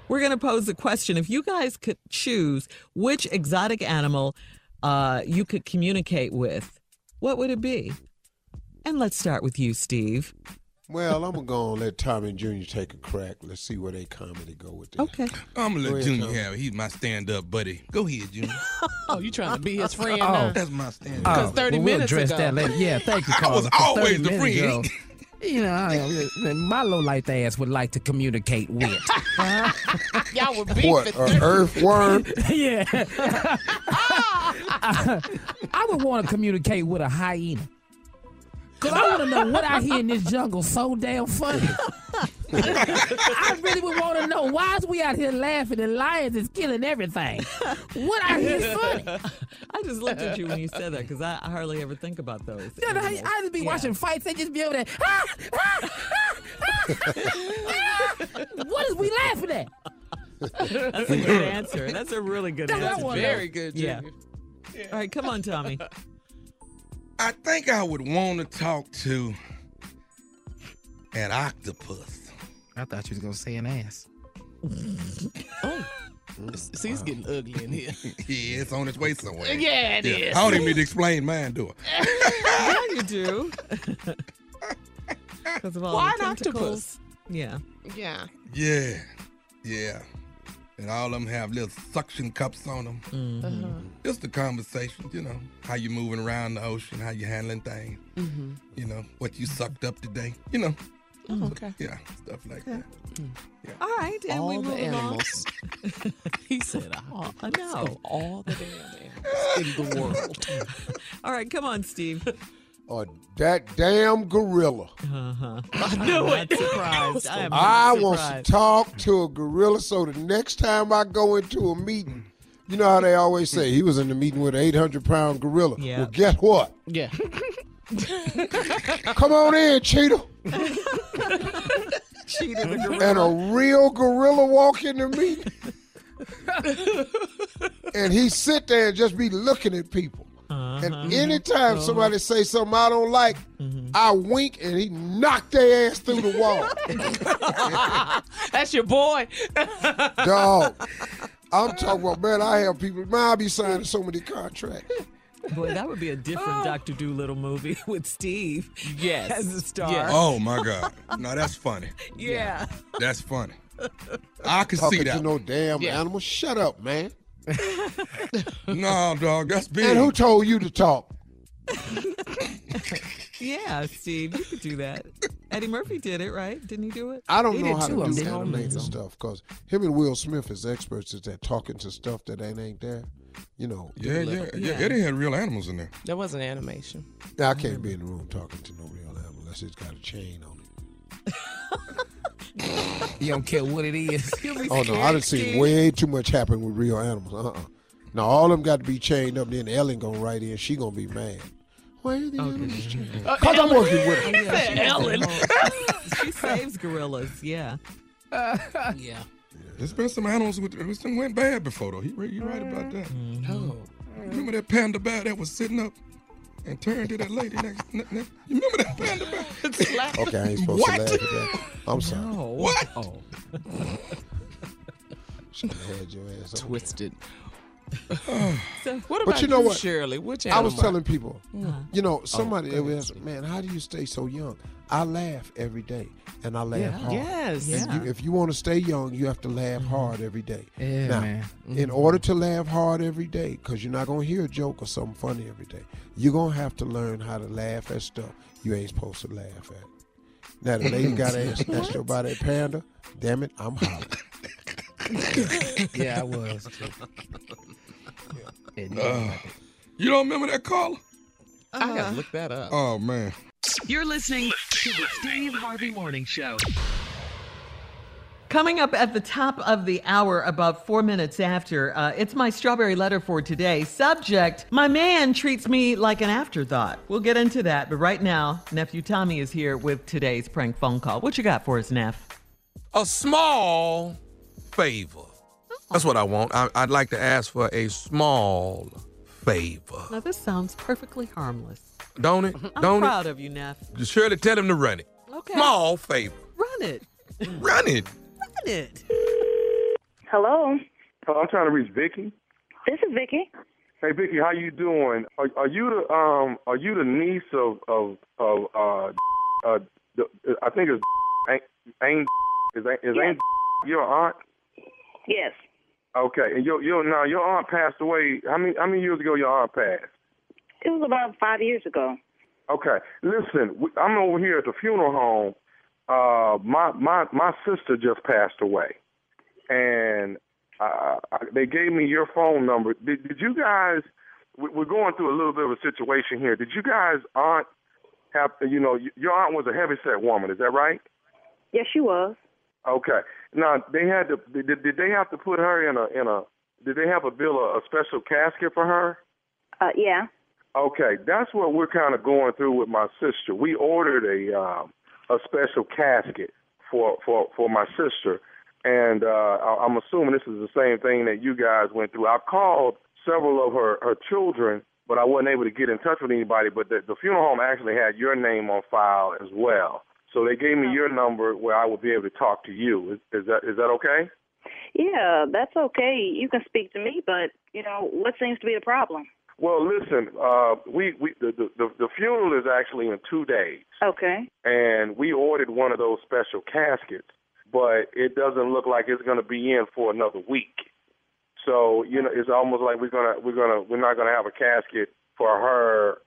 We're going to pose the question. If you guys could choose which exotic animal you could communicate with, what would it be? And let's start with you, Steve. Well, I'm going to go and let Tommy and Junior take a crack. Let's see where they comedy go with this. Okay. I'm going to let ahead, Junior Tommy. have it. He's my stand-up buddy. Go ahead, Junior. Oh, you trying to be his friend now? That's my stand-up. Because 30 we'll minutes address ago. that later. Yeah, thank you, Carl. I was 'Cause 30 always the minutes friend. ago, you know, my low life ass would like to communicate with. Y'all were beefing. What, an earthworm? Yeah. I would want to communicate with a hyena. Because I want to know what I hear in this jungle so damn funny. I really would want to know, why is we out here laughing and lions is killing everything? What I hear is funny. I just looked at you when you said that because I hardly ever think about those. You know, I just be watching fights and just be over there. What is we laughing at? That's a good answer. That's a really good answer. Very good, Yeah. Junior. All right, come on, Tommy. I think I would want to talk to an octopus. I thought you was going to say an ass. See, it's getting ugly in here. Yeah, it's on its way somewhere. Yeah, it is. I don't even need to explain mine to her. Yeah, you do. Because of all Why the an tentacles. octopus? Yeah. Yeah. Yeah. And all of them have little suction cups on them. Mm-hmm. Just a conversation, you know, how you moving around the ocean, how you handling things, you know, what you sucked up today, you know. Oh, okay. Yeah, stuff like that. Yeah. All right, and All we the move animals. He said, I know. all the damn animals in the world. All right, come on, Steve. Or that damn gorilla. I knew it. Surprised. I am I not want surprised. to talk to a gorilla so the next time I go into a meeting, you know how they always say he was in the meeting with an 800-pound gorilla. Yeah. Well, guess what? Yeah. Come on in, Cheetah. Cheetah the gorilla. And a real gorilla walk in the meeting. And he sit there and just be looking at people. And anytime somebody say something I don't like, I wink and he knock their ass through the wall. That's your boy. Dog. I'm talking about, man, I have people, man, I be signing so many contracts. Boy, that would be a different Dr. Dolittle movie with Steve Yes. as the star. Yes. Oh, my God. No, that's funny. Yeah. That's funny. I can see Talking that. to no damn Yeah. animal. Shut up, man. No, dog, that's big. And who told you to talk? Yeah, Steve, you could do that. Eddie Murphy did it, right? Didn't he do it? I don't He know did how two to of do them, animated didn't he? stuff because him and Will Smith is experts at that, talking to stuff that ain't there. You know. Yeah. Eddie had real animals in there. That wasn't animation. I can't be in the room talking to no real animal unless it's got a chain on it. You don't care what it is. Oh, no, I done seen way too much happen with real animals. Now, all of them got to be chained up, then Ellen going to write in. She going to be mad. Why are the animals chained? Because I'm working with her. Ellen. She saves gorillas, yeah. Yeah. There's been some animals which went bad before, though. You're right about that. Oh. Remember that panda bear that was sitting up and turned to that lady next? You remember that panda bear? Okay, I ain't supposed to laugh at that. I'm sorry. What? Oh. Should have had your ass on. Twisted. So, What But about you know what? Shirley? Which I animal? was telling people, you know, somebody go ahead, asked, man, how do you stay so young? I laugh every day, and I laugh hard. Yes. And if you want to stay young, you have to laugh hard every day. Yeah, now, man. in order to laugh hard every day, because you're not going to hear a joke or something funny every day, you're going to have to learn how to laugh at stuff you ain't supposed to laugh at. Now, the lady got asked you about that panda. Damn it, I'm hollering. Yeah, I was. Too. You don't remember that caller? I gotta look that up. Oh, man. You're listening to the Steve Harvey Morning Show. coming up at the top of the hour, about 4 minutes after, it's my strawberry letter for today. Subject, my man treats me like an afterthought. We'll get into that, but right now, Nephew Tommy is here with today's prank phone call. What you got for us, Neff? A small favor. That's what I want. I'd like to ask for a small favor. Now, this sounds perfectly harmless. Don't it? I'm Don't proud of you, Neff. Just Shirley, tell him to run it. Okay. Small favor. Run it. Run it. Run it. Hello. I'm trying to reach Vicky. This is Vicky. Hey Vicky, how you doing? Are you the niece of I think it's Ain't your aunt? Yes. Okay, and your aunt passed away. How many years ago your aunt passed? It was about 5 years ago. Okay, listen, I'm over here at the funeral home. My sister just passed away, and they gave me your phone number. Did you guys? We're going through a little bit of a situation here. Did you guys aunt have? Your aunt was a heavyset woman. Is that right? Yes, she was. Okay. Now they had to. Did they have to put her in a? Did they have to build a special casket for her? Yeah. Okay, that's what we're kind of going through with my sister. We ordered a special casket for my sister, and I'm assuming this is the same thing that you guys went through. I've called several of her children, but I wasn't able to get in touch with anybody. But the funeral home actually had your name on file as well. So they gave me your number where I would be able to talk to you. Is that okay? Yeah, that's okay. You can speak to me, but what seems to be the problem? Well, listen, the funeral is actually in 2 days. Okay. And we ordered one of those special caskets, but it doesn't look like it's going to be in for another week. So it's almost like we're not gonna have a casket for her,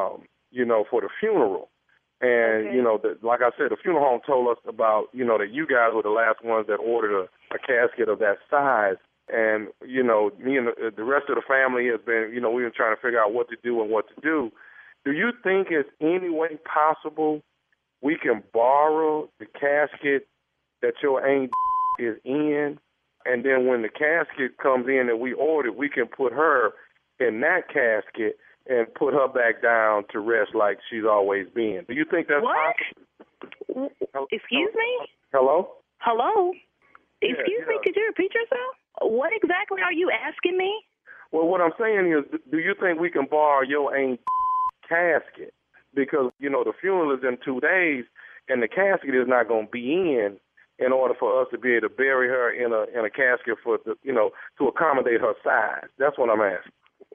for the funeral. And okay. Like I said, the funeral home told us about that you guys were the last ones that ordered a casket of that size. And, me and the rest of the family has been, we've been trying to figure out what to do and what to do. Do you think it's any way possible we can borrow the casket that your aunt is in, and then when the casket comes in that we ordered, we can put her in that casket and put her back down to rest like she's always been? Do you think that's possible? Excuse me? Hello? Hello? Excuse me, could you repeat yourself? What exactly are you asking me? Well, what I'm saying is, do you think we can borrow your aunt's casket? Because, the funeral is in 2 days, and the casket is not going to be in order for us to be able to bury her in a casket for to accommodate her size. That's what I'm asking.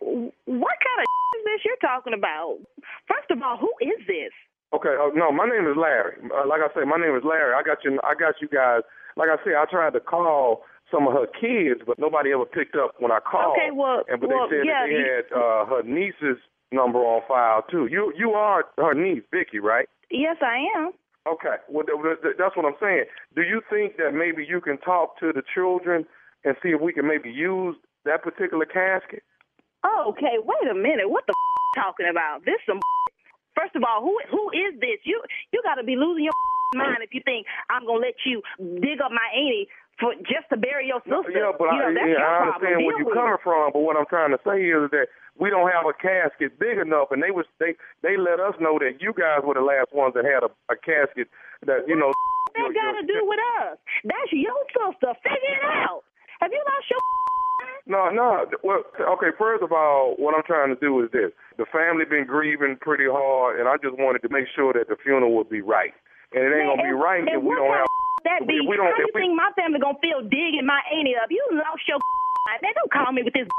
What kind of is this you're talking about? First of all, who is this? Okay, no, my name is Larry. Like I said, my name is Larry. I got you guys. Like I said, I tried to call some of her kids, but nobody ever picked up when I called. Okay, but they said that they had her niece's number on file too. You are her niece, Vicky, right? Yes, I am. Okay, well that's what I'm saying. Do you think that maybe you can talk to the children and see if we can maybe use that particular casket? Oh, okay, wait a minute. What the talking about? This some. First of all, who is this? You got to be losing your mind if you think I'm gonna let you dig up my auntie for just to bury your sister. Yeah, but I understand where you're coming from. But what I'm trying to say is that we don't have a casket big enough, and they let us know that you guys were the last ones that had a casket that What that got to do with us? That's your sister. Figure it out. Have you lost your? No. Well, okay, first of all, what I'm trying to do is this. The family been grieving pretty hard, and I just wanted to make sure that the funeral would be right. And it ain't going to be right if we don't have... That be, how do you think my family going to feel digging my auntie up? You lost your mind. Man, don't call me with this.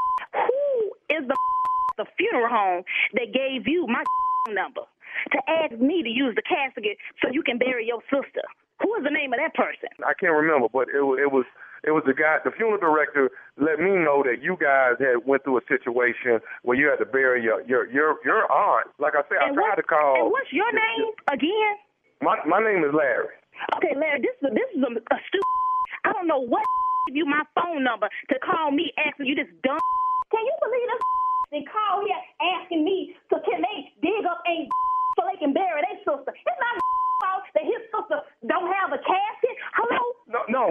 Who is the funeral home that gave you my number to ask me to use the casket so you can bury your sister? Who is the name of that person? I can't remember, but it was the guy, the funeral director let me know that you guys had went through a situation where you had to bury your aunt. Like I said, I tried to call. And what's your name again? My name is Larry. Okay, Larry, this is a stupid. I don't know what give you my phone number to call me asking you this dumb. Can you believe this? They call here asking me so can they dig up a so they can bury their sister? It's not fault that his sister don't have a casket. Hello? No.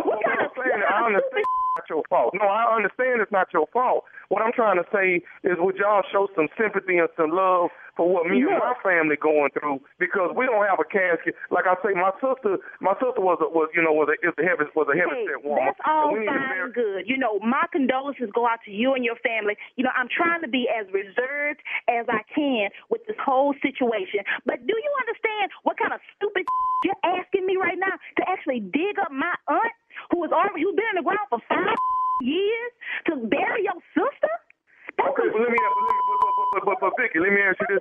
I understand it's not your fault. No, I understand it's not your fault. What I'm trying to say is, would y'all show some sympathy and some love for what me and my family going through? Because we don't have a casket. Like I say, my sister was a heavy-set woman. That's all fine and good. My condolences go out to you and your family. I'm trying to be as reserved as I can with this whole situation. But do you understand what kind of stupid you're asking me right now to actually dig up my aunt who's been in the ground for 5 Vicky, let me ask you this,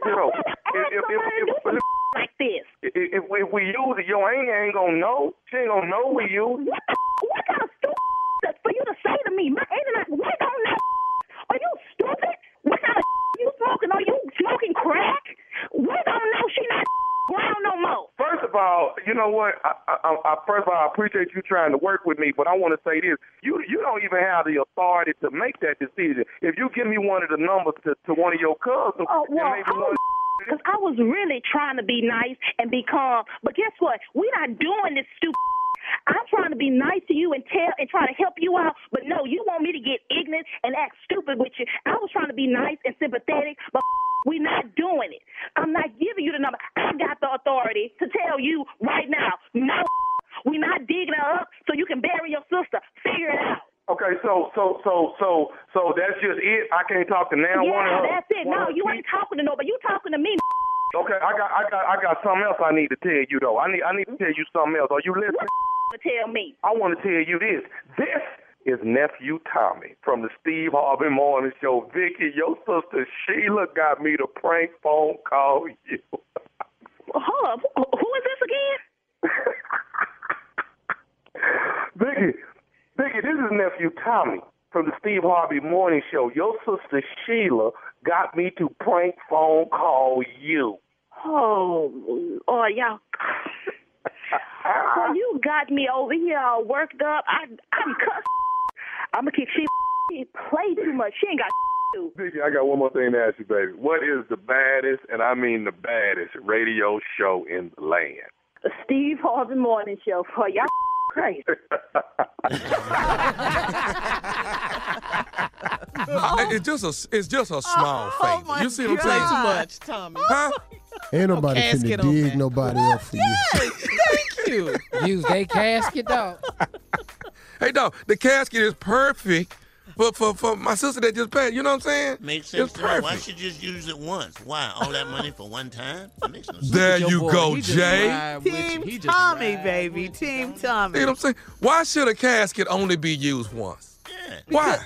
like this. If we use it, your ain't gonna know. She ain't gonna know we use it. What kind of stupid for you to say to me? My internet, we don't know. Are you stupid? What kind of you smoking? Are you smoking crack? We don't know she not ground no more. First of all, you know what? First of all, I appreciate you trying to work with me, but I want to say this. You don't even have the authority to make that decision. If you give me one of the numbers to one of your cousins, because I was really trying to be nice and be calm. But guess what? We're not doing this stupid. I'm trying to be nice to you and try to help you out. But no, you want me to get ignorant and act stupid with you. I was trying to be nice and sympathetic, but we're not doing it. I'm not giving you the number. I got the authority to tell you right now, no, we're not digging her up so you can bury your sister. Figure it out. Okay, so that's just it. I can't talk to now. Yeah, that's it. No, you ain't talking to nobody. You talking to me. Okay, I got something else I need to tell you though. I need to tell you something else. Are you listening? What tell me? I want to tell you this. This is Nephew Tommy from the Steve Harvey Morning Show. Vicky, your sister Sheila got me to prank phone call you. Hold up. Who is this again? Vicky, this is Nephew Tommy from the Steve Harvey Morning Show. Your sister Sheila got me to prank phone call you. Oh, y'all. So you got me over here all worked up. I'm cussed. I'm going to keep she play too much. She ain't got to. Vicky, I got one more thing to ask you, baby. What is the baddest, and I mean the baddest, radio show in the land? The Steve Harvey Morning Show. For y'all crazy. It's just a small favor. You see what I'm saying? Too much, Tommy. Huh? Ain't nobody finna dig nobody up for you. Thank you. Use their casket, dog. Hey, dog, the casket is perfect for my sister that just passed. You know what I'm saying? Makes sense. It's perfect. Why should you just use it once? Why? All that money for one time? That makes no sense. There you go, Jay. Team Tommy, baby. Team Tommy. You know what I'm saying? Why should a casket only be used once? Yeah. Why?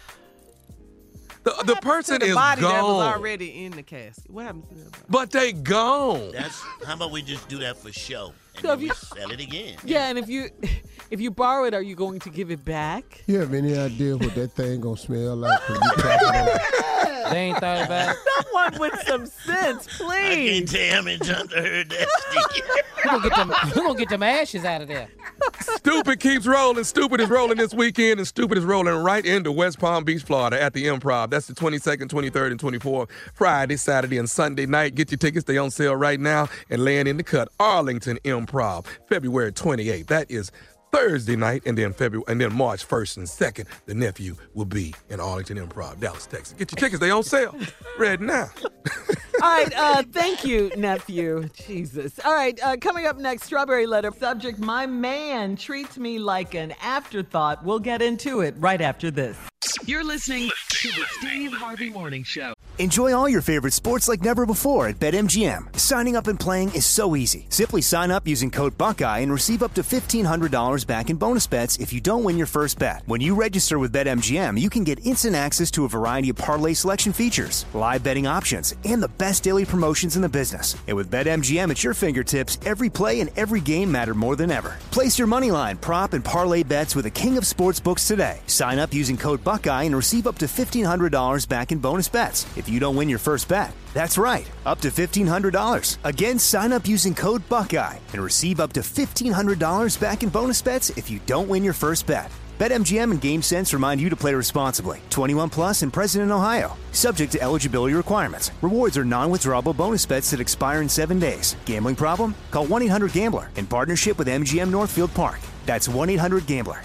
The person is body gone. That was already in the casket. What happened to them? But they gone. How about we just do that for show and So then if we you- sell it again? Yeah, and if you borrow it, are you going to give it back? You have any idea what that thing gonna smell like when you crack it open? They ain't thought about it. Someone with some sense, I please. can't tell how many times I heard that. We're gonna get them ashes out of there. Stupid keeps rolling. Stupid is rolling this weekend, and Stupid is rolling right into West Palm Beach, Florida at the Improv. That's the 22nd, 23rd, and 24th, Friday, Saturday, and Sunday night. Get your tickets. They're on sale right now and laying in the cut. Arlington Improv, February 28th. That is Thursday night, and then March 1st and 2nd, the nephew will be in Arlington Improv, Dallas, Texas. Get your tickets. They on sale right now. All right, thank you, nephew. Jesus. All right, coming up next, Strawberry Letter. Subject, my man treats me like an afterthought. We'll get into it right after this. You're listening to the Steve Harvey Morning Show. Enjoy all your favorite sports like never before at BetMGM. Signing up and playing is so easy. Simply sign up using code Buckeye and receive up to $1,500 back in bonus bets if you don't win your first bet. When you register with BetMGM, you can get instant access to a variety of parlay selection features, live betting options, and the best daily promotions in the business. And with BetMGM at your fingertips, every play and every game matter more than ever. Place your moneyline, prop, and parlay bets with the king of sportsbooks today. Sign up using code Buckeye and receive up to $1,500 back in bonus bets if you don't win your first bet. That's right, up to $1,500. Again, sign up using code Buckeye and receive up to $1,500 back in bonus bets if you don't win your first bet. BetMGM and GameSense remind you to play responsibly. 21 plus and present in Ohio. Subject to eligibility requirements. Rewards are non-withdrawable bonus bets that expire in 7 days. Gambling problem? Call 1-800-GAMBLER in partnership with MGM Northfield Park. That's 1-800-GAMBLER.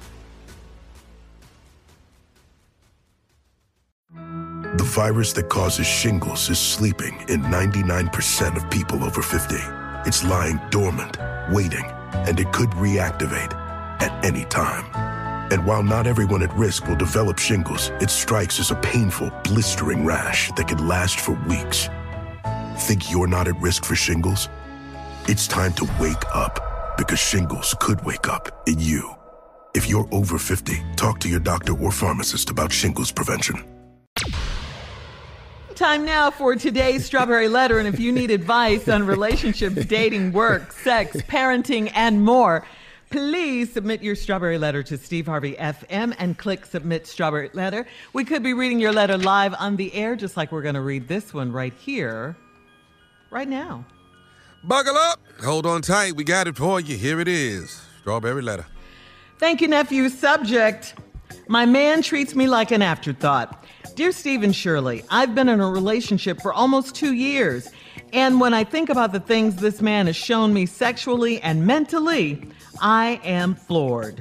The virus that causes shingles is sleeping in 99% of people over 50. It's lying dormant, waiting, and it could reactivate at any time. And while not everyone at risk will develop shingles, it strikes as a painful, blistering rash that can last for weeks. Think you're not at risk for shingles? It's time to wake up, because shingles could wake up in you. If you're over 50, talk to your doctor or pharmacist about shingles prevention. Time now for today's Strawberry Letter. And if you need advice on relationships, dating, work, sex, parenting, and more, please submit your Strawberry Letter to Steve Harvey FM and click Submit Strawberry Letter. We could be reading your letter live on the air, just like we're going to read this one right here, right now. Buckle up. Hold on tight. We got it for you. Here it is. Strawberry Letter. Thank you, nephew. Subject: my man treats me like an afterthought. Dear Steve and Shirley, I've been in a relationship for almost 2 years. And when I think about the things this man has shown me sexually and mentally, I am floored.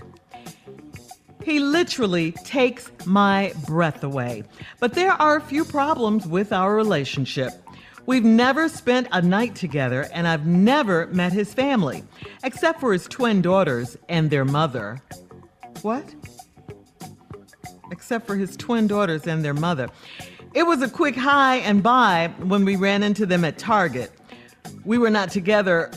He literally takes my breath away. But there are a few problems with our relationship. We've never spent a night together, and I've never met his family, except for his twin daughters and their mother. What? Except for his twin daughters and their mother. It was a quick hi and bye when we ran into them at Target. We were not together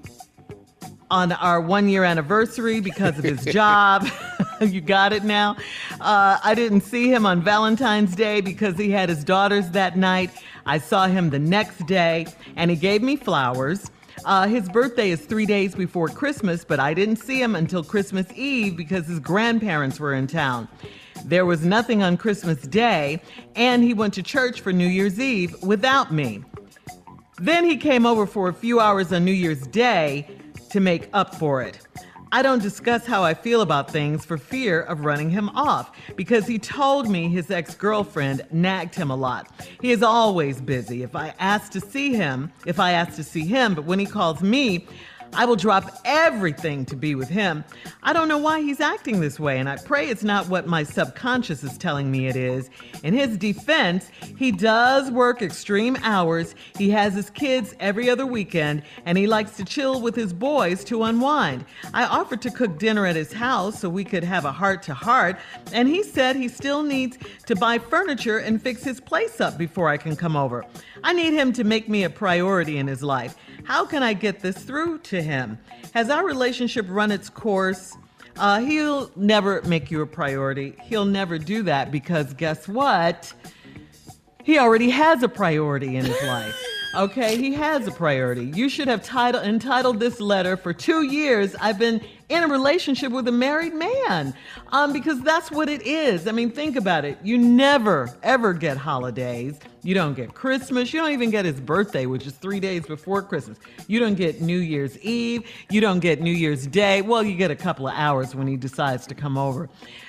on our 1-year anniversary because of his job. You got it now. I didn't see him on Valentine's Day because he had his daughters that night. I saw him the next day, and he gave me flowers. His birthday is 3 days before Christmas, but I didn't see him until Christmas Eve because his grandparents were in town. There was nothing on Christmas Day, and he went to church for New Year's Eve without me. Then he came over for a few hours on New Year's Day to make up for it. I don't discuss how I feel about things for fear of running him off because he told me his ex-girlfriend nagged him a lot. He is always busy. If I ask to see him, but when he calls me, I will drop everything to be with him. I don't know why he's acting this way, and I pray it's not what my subconscious is telling me it is. In his defense, he does work extreme hours, he has his kids every other weekend, and he likes to chill with his boys to unwind. I offered to cook dinner at his house so we could have a heart-to-heart, and he said he still needs to buy furniture and fix his place up before I can come over. I need him to make me a priority in his life. How can I get this through to him? Has our relationship run its course? He'll never make you a priority. He'll never do that because guess what? He already has a priority in his life. Okay, he has a priority. You should have entitled this letter, "For 2 years, I've been in a relationship with a married man," because that's what it is. I mean, think about it. You never, ever get holidays. You don't get Christmas. You don't even get his birthday, which is 3 days before Christmas. You don't get New Year's Eve. You don't get New Year's Day. Well, you get a couple of hours when he decides to come over.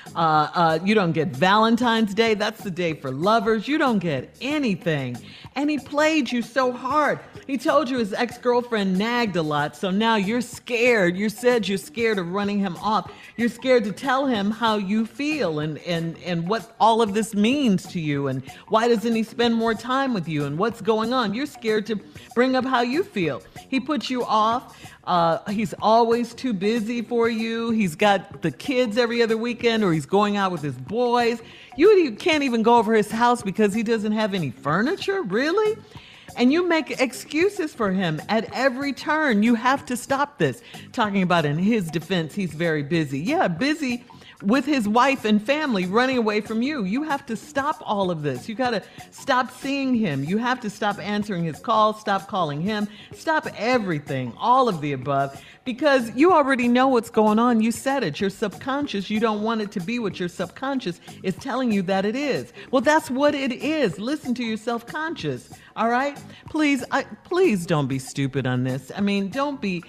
You don't get Valentine's Day. That's the day for lovers. You don't get anything. And he played you so hard. He told you his ex-girlfriend nagged a lot, so now you're scared. You said you're scared of running him off. You're scared to tell him how you feel and what all of this means to you and why doesn't he spend more time with you and what's going on. You're scared to bring up how you feel. He puts you off. He's always too busy for you. He's got the kids every other weekend or he's going out with his boys. You can't even go over his house because he doesn't have any furniture, really? And you make excuses for him at every turn. You have to stop this. Talking about in his defense, he's very busy. Yeah, busy with his wife and family running away from you. You have to stop all of this. You got to stop seeing him. You have to stop answering his calls, stop calling him, stop everything, all of the above, because you already know what's going on. You said it. Your subconscious, you don't want it to be what your subconscious is telling you that it is. Well, that's what it is. Listen to your self-conscious, all right? Please don't be stupid on this. I mean, don't be.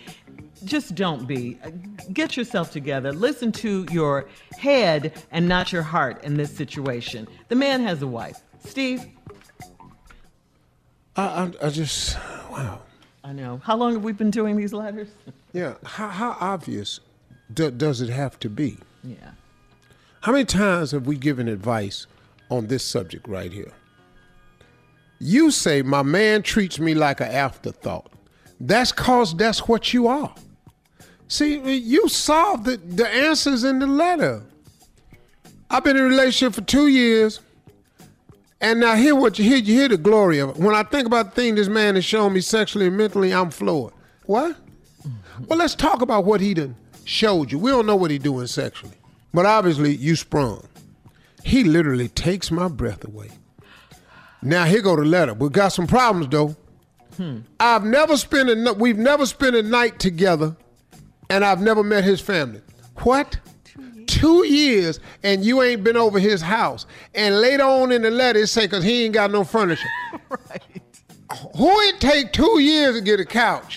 Get yourself together. Listen to your head and not your heart in this situation. The man has a wife. Steve? I just, wow. I know. How long have we been doing these letters? Yeah. How obvious does it have to be? Yeah. How many times have we given advice on this subject right here? You say, my man treats me like an afterthought. That's 'cause that's what you are. See, you saw the answers in the letter. I've been in a relationship for 2 years, and now you hear the glory of it. When I think about the thing this man has shown me sexually and mentally, I'm floored. What? Well, let's talk about what he done showed you. We don't know what he's doing sexually, but obviously you sprung. He literally takes my breath away. Now, here go the letter. We got some problems, though. We've never spent a night together, and I've never met his family. What? 2 years, and you ain't been over his house. And later on in the letter, it say, because he ain't got no furniture. Right. Who it take 2 years to get a couch?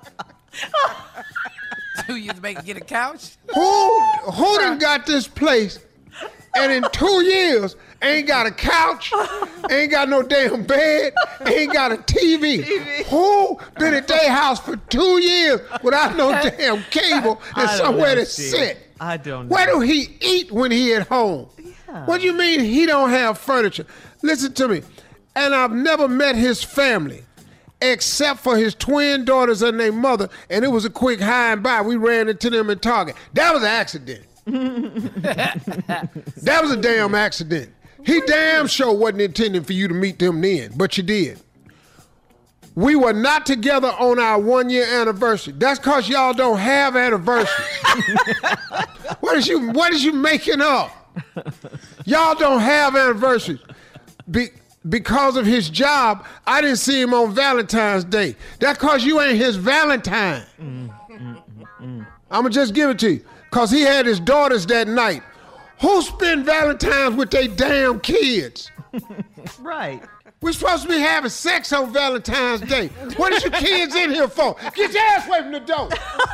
2 years to get a couch? Who done got this place, and in 2 years, ain't got a couch, ain't got no damn bed, ain't got a TV. Who been at their house for 2 years without no damn cable and somewhere to sit? I don't know. Where do he eat when he at home? Yeah. What do you mean he don't have furniture? Listen to me. And I've never met his family except for his twin daughters and their mother, and it was a quick high and by. We ran into them in Target. That was an accident. That was a damn accident. He damn sure wasn't intending for you to meet them then, but you did. We were not together on our 1 year anniversary. That's because y'all don't have anniversaries. What is you making up? Y'all don't have anniversaries. Because of his job, I didn't see him on Valentine's Day. That's because you ain't his Valentine. I'm going to just give it to you. Because he had his daughters that night. Who spend Valentine's with their damn kids? Right. We're supposed to be having sex on Valentine's Day. What is your kids in here for? Get your ass away from the door.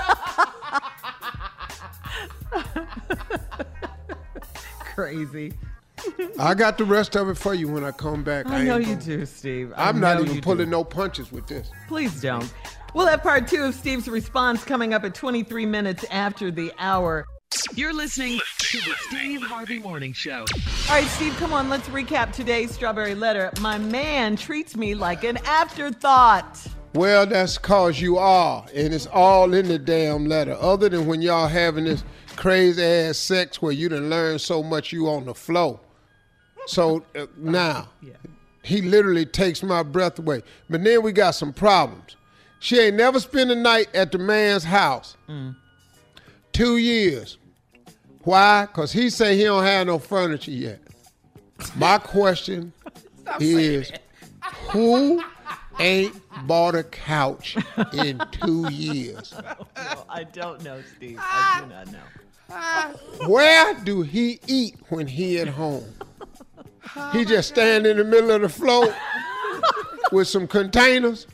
Crazy. I got the rest of it for you when I come back. I know you do, Steve. I'm not even pulling no punches with this. Please don't. We'll have part 2 of Steve's response coming up at 23 minutes after the hour. You're listening to the Steve Harvey Morning Show. All right, Steve, come on. Let's recap today's Strawberry Letter. My man treats me like an afterthought. Well, that's because you are, and it's all in the damn letter. Other than when y'all having this crazy-ass sex where you done learned so much you on the floor. So now, he literally takes my breath away. But then we got some problems. She ain't never spent a night at the man's house. 2 years. Why? Because he say he don't have no furniture yet. My question is, who ain't bought a couch in 2 years? No, I don't know, Steve. I do not know. Where do he eat when he at home? He just stand in the middle of the floor with some containers.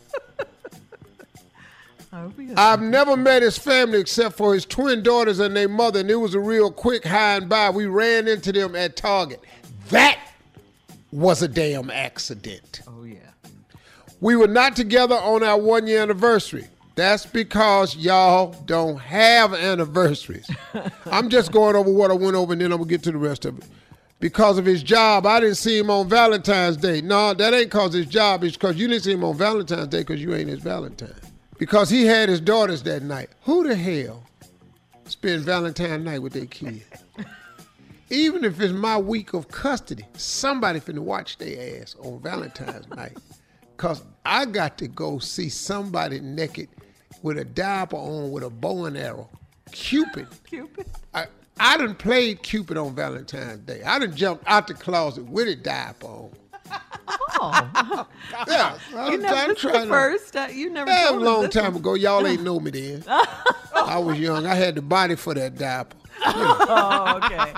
I've never met his family except for his twin daughters and their mother, and it was a real quick high and by. We ran into them at Target. That was a damn accident. Oh, yeah. We were not together on our 1 year anniversary. That's because y'all don't have anniversaries. I'm just going over what I went over, and then I'm going to get to the rest of it. Because of his job, I didn't see him on Valentine's Day. No, that ain't because his job. It's because you didn't see him on Valentine's Day because you ain't his Valentine. Because he had his daughters that night. Who the hell spend Valentine's night with their kids? Even if it's my week of custody, somebody finna watch their ass on Valentine's night. Because I got to go see somebody naked with a diaper on with a bow and arrow. Cupid. I done played Cupid on Valentine's Day. I done jumped out the closet with a diaper on. Oh. Yeah. You never first. You never a told us long this time one. ago. Y'all ain't know me then. I was young. I had the body for that diaper. You know. Oh, okay.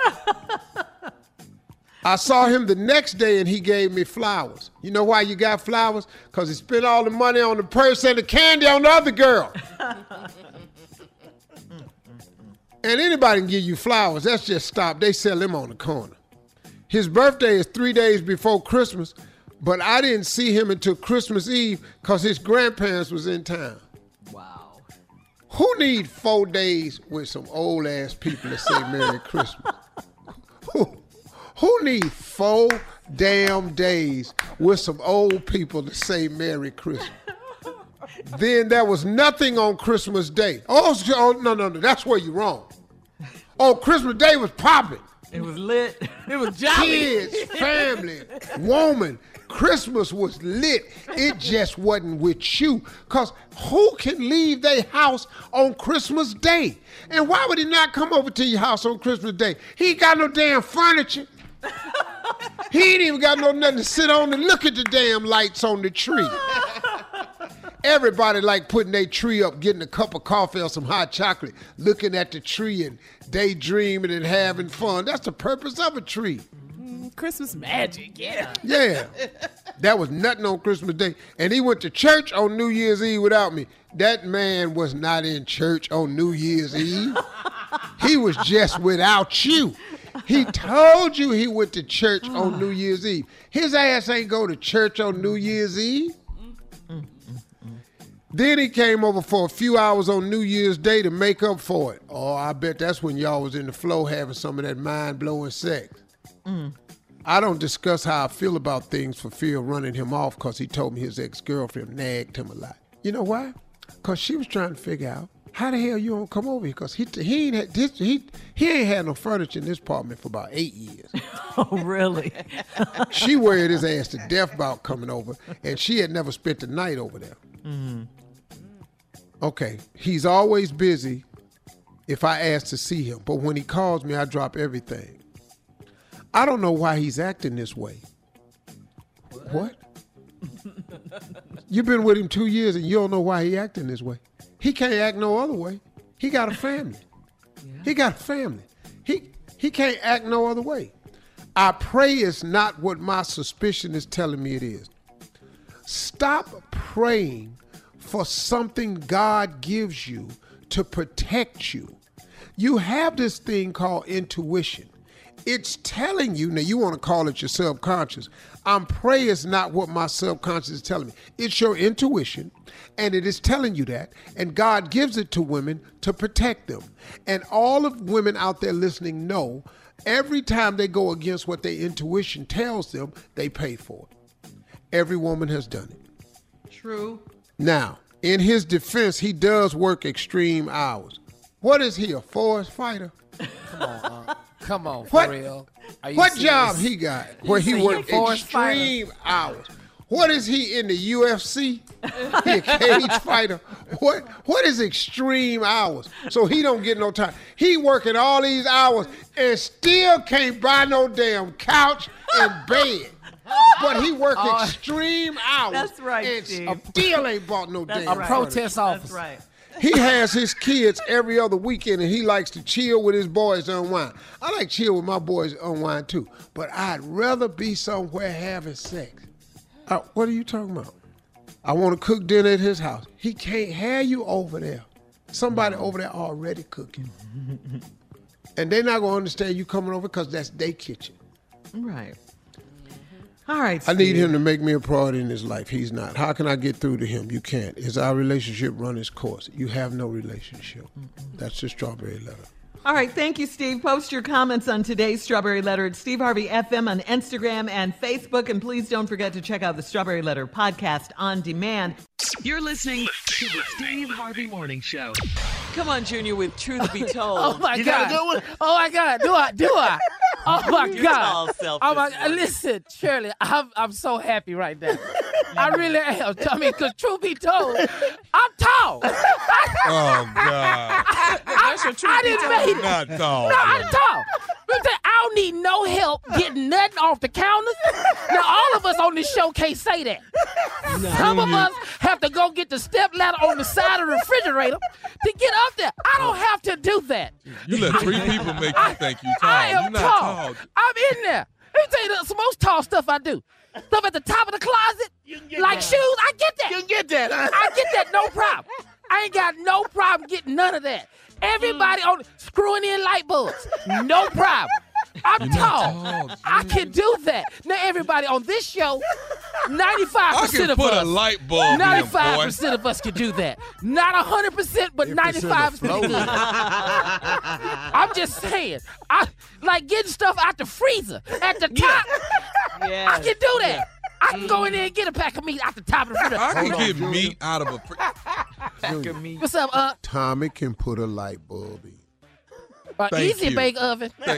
I saw him the next day and he gave me flowers. You know why you got flowers? Because he spent all the money on the purse and the candy on the other girl. And anybody can give you flowers. That's just stop. They sell them on the corner. His birthday is 3 days before Christmas, but I didn't see him until Christmas Eve because his grandparents was in town. Wow. Who need 4 days with some old ass people to say Merry Christmas? Who need 4 damn days with some old people to say Merry Christmas? Then there was nothing on Christmas Day. Oh, no, that's where you're wrong. Oh, Christmas Day was popping. It was lit. It was jolly. Kids, family, woman. Christmas was lit. It just wasn't with you. Because who can leave their house on Christmas Day? And why would he not come over to your house on Christmas Day? He ain't got no damn furniture. He ain't even got nothing to sit on and look at the damn lights on the tree. Everybody like putting their tree up, getting a cup of coffee or some hot chocolate, looking at the tree and daydreaming and having fun. That's the purpose of a tree. Christmas magic, yeah. Yeah. That was nothing on Christmas Day. And he went to church on New Year's Eve without me. That man was not in church on New Year's Eve. He was just without you. He told you he went to church on New Year's Eve. His ass ain't go to church on New Year's Eve. Then he came over for a few hours on New Year's Day to make up for it. Oh, I bet that's when y'all was in the flow having some of that mind-blowing sex. I don't discuss how I feel about things for fear of running him off because he told me his ex-girlfriend nagged him a lot. You know why? Because she was trying to figure out how the hell you don't come over here? Because he ain't had no furniture in this apartment for about 8 years. Oh, really? She worried his ass to death about coming over, and she had never spent the night over there. Okay, he's always busy if I ask to see him, but when he calls me, I drop everything. I don't know why he's acting this way. What? You've been with him 2 years and you don't know why he acting this way. He can't act no other way. He got a family. He got a family. He can't act no other way. I pray it's not what my suspicion is telling me it is. Stop praying for something God gives you to protect you. You have this thing called intuition. It's telling you, now you want to call it your subconscious. I'm praying it's not what my subconscious is telling me. It's your intuition, and it is telling you that. And God gives it to women to protect them. And all of women out there listening know every time they go against what their intuition tells them, they pay for it. Every woman has done it. True. Now, in his defense, he does work extreme hours. What is he, a forest fighter? Come on, for real. What job he got where he worked extreme hours? What is he in the UFC? He a cage fighter. What is extreme hours? So he don't get no time. He working all these hours and still can't buy no damn couch and bed. But he work extreme hours. That's right, and Steve. still ain't bought no damn A protest office. That's right. He has his kids every other weekend, and he likes to chill with his boys and unwind. I like chill with my boys and unwind, too. But I'd rather be somewhere having sex. What are you talking about? I want to cook dinner at his house. He can't have you over there. Somebody over there already cooking. And they're not going to understand you coming over because that's their kitchen. Right. All right, Steve. I need him to make me a priority in his life. He's not. How can I get through to him? You can't. Is our relationship run its course? You have no relationship. That's the Strawberry Letter. All right, thank you, Steve. Post your comments on today's Strawberry Letter at Steve Harvey FM on Instagram and Facebook. And please don't forget to check out the Strawberry Letter podcast on demand. You're listening to the Steve Harvey Morning Show. Come on, Junior, with Truth Be Told. Oh, my God. Oh, my God. Do I? Oh, my God. Oh, my God. Listen, Shirley, I'm so happy right now. I really am. I mean, because truth be told, I'm tall. Oh, God. I didn't make it. Not tall. No, I'm tall. I don't need no help getting nothing off the counters. Now, all of us on this show can't say that. Some of us have to go get the step ladder on the side of the refrigerator to get up there. I don't have to do that. You let 3 people make you think you tall. I am You're not tall. I'm in there. Let me tell you some most tall stuff I do. Stuff at the top of the closet, like shoes, I get that. You can get that. I get that, no problem. I ain't got no problem getting none of that. Everybody on screwing in light bulbs, no problem. I'm tall. I can do that. Now, everybody on this show, 95% of put us. a light bulb 95% of us can do that. Not 100%, but 95% good. I'm just saying. I like getting stuff out the freezer at the top. Yes. I can do that. I can go in there and get a pack of meat out the top of the freezer. I can get meat out of a pack of meat. What's up, Tommy can put a light bulb in. Easy bake oven. In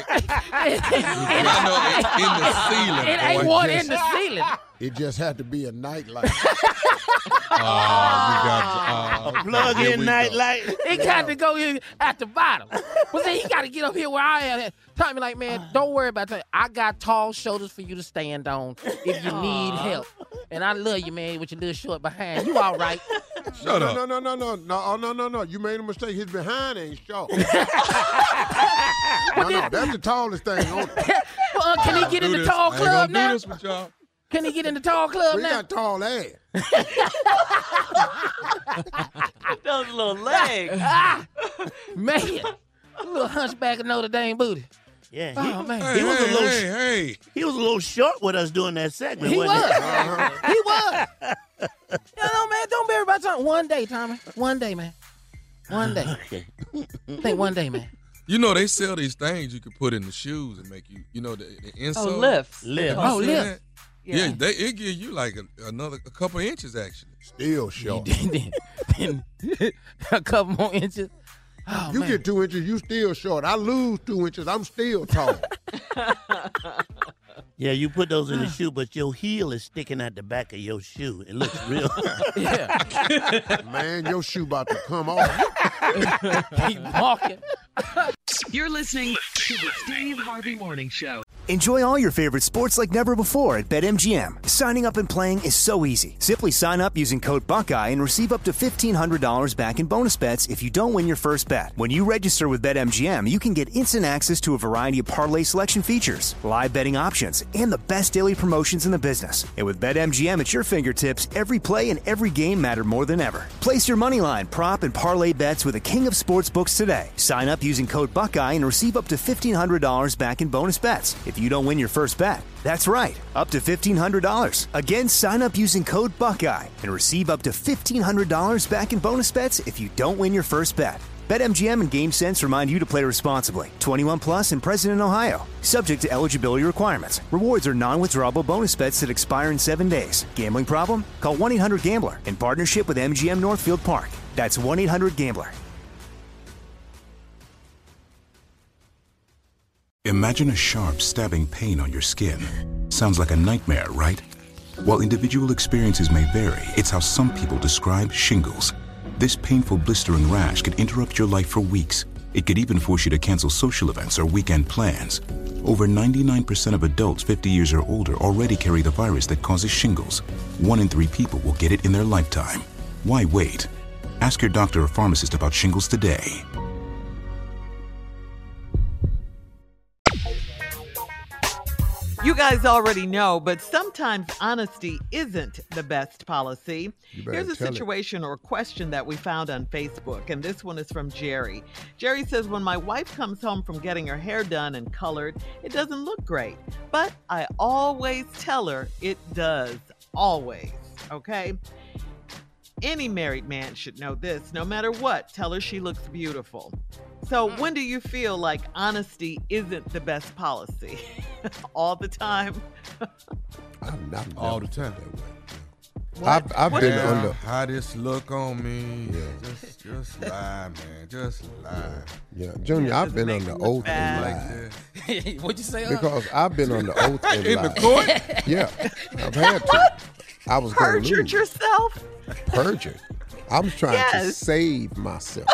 the ceiling. It ain't one in the ceiling. It just had to be a night light. A plug-in nightlight. He got to go in at the bottom. But then he got to get up here where I am. Tommy, like, man, don't worry about that. I got tall shoulders for you to stand on if you need help. And I love you, man, with your little short behind. You all right? Shut up. No. You made a mistake. His behind ain't short. No, that's the tallest thing on it. Well, can he get in the tall club now? This with y'all. Can he get in the tall club now? He got tall ass. Those little legs. Man, little hunchback of Notre Dame booty. Yeah, man. He was a little short with us doing that segment. He wasn't was. He? He was. Man, don't be about something. One day, Tommy. One day, man. One day. Okay. Think one day, man. You know, they sell these things you can put in the shoes and make you, the insole. Oh, lifts. Lift. Oh, lift. Yeah, it give you like a couple inches, actually. Still short. A couple more inches. Oh, you man. get 2 inches, you still short. I lose 2 inches, I'm still tall. Yeah, you put those in the shoe, but your heel is sticking out the back of your shoe. It looks real. Yeah. Man, your shoe about to come off. Keep walking. You're listening to the Steve Harvey Morning Show. Enjoy all your favorite sports like never before at BetMGM. Signing up and playing is so easy. Simply sign up using code Buckeye and receive up to $1,500 back in bonus bets if you don't win your first bet. When you register with BetMGM, you can get instant access to a variety of parlay selection features, live betting options, and the best daily promotions in the business. And with BetMGM at your fingertips, every play and every game matter more than ever. Place your moneyline, prop, and parlay bets with the king of sportsbooks today. Sign up using code Buckeye and receive up to $1,500 back in bonus bets if you don't win your first bet. That's right, up to $1,500. Again, sign up using code Buckeye and receive up to $1,500 back in bonus bets if you don't win your first bet. BetMGM and GameSense remind you to play responsibly. 21 plus and present in Ohio. Subject to eligibility requirements. Rewards are non-withdrawable bonus bets that expire in 7 days. Gambling problem? Call 1-800-GAMBLER in partnership with MGM Northfield Park. That's 1-800-GAMBLER. Imagine a sharp, stabbing pain on your skin. Sounds like a nightmare, right? While individual experiences may vary, it's how some people describe shingles. This painful, blistering rash could interrupt your life for weeks. It could even force you to cancel social events or weekend plans. Over 99% of adults 50 years or older already carry the virus that causes shingles. 1 in 3 people will get it in their lifetime. Why wait? Ask your doctor or pharmacist about shingles today. You guys already know, but sometimes honesty isn't the best policy. Here's a situation or question that we found on Facebook, and this one is from Jerry. Jerry says, when my wife comes home from getting her hair done and colored, it doesn't look great, but I always tell her it does. Always. Okay? Any married man should know this. No matter what, tell her she looks beautiful. So when do you feel like honesty isn't the best policy? All the time? I'm not all the time. I've been under. How this look on me? Yeah. Just lie, man. Just lie. Yeah, Junior, I've been under oath and lie. What'd you say? Because I've been under oath and in lie. the court? Yeah, I've had to. I was going to Perjured yourself? Perjured. I was trying to save myself.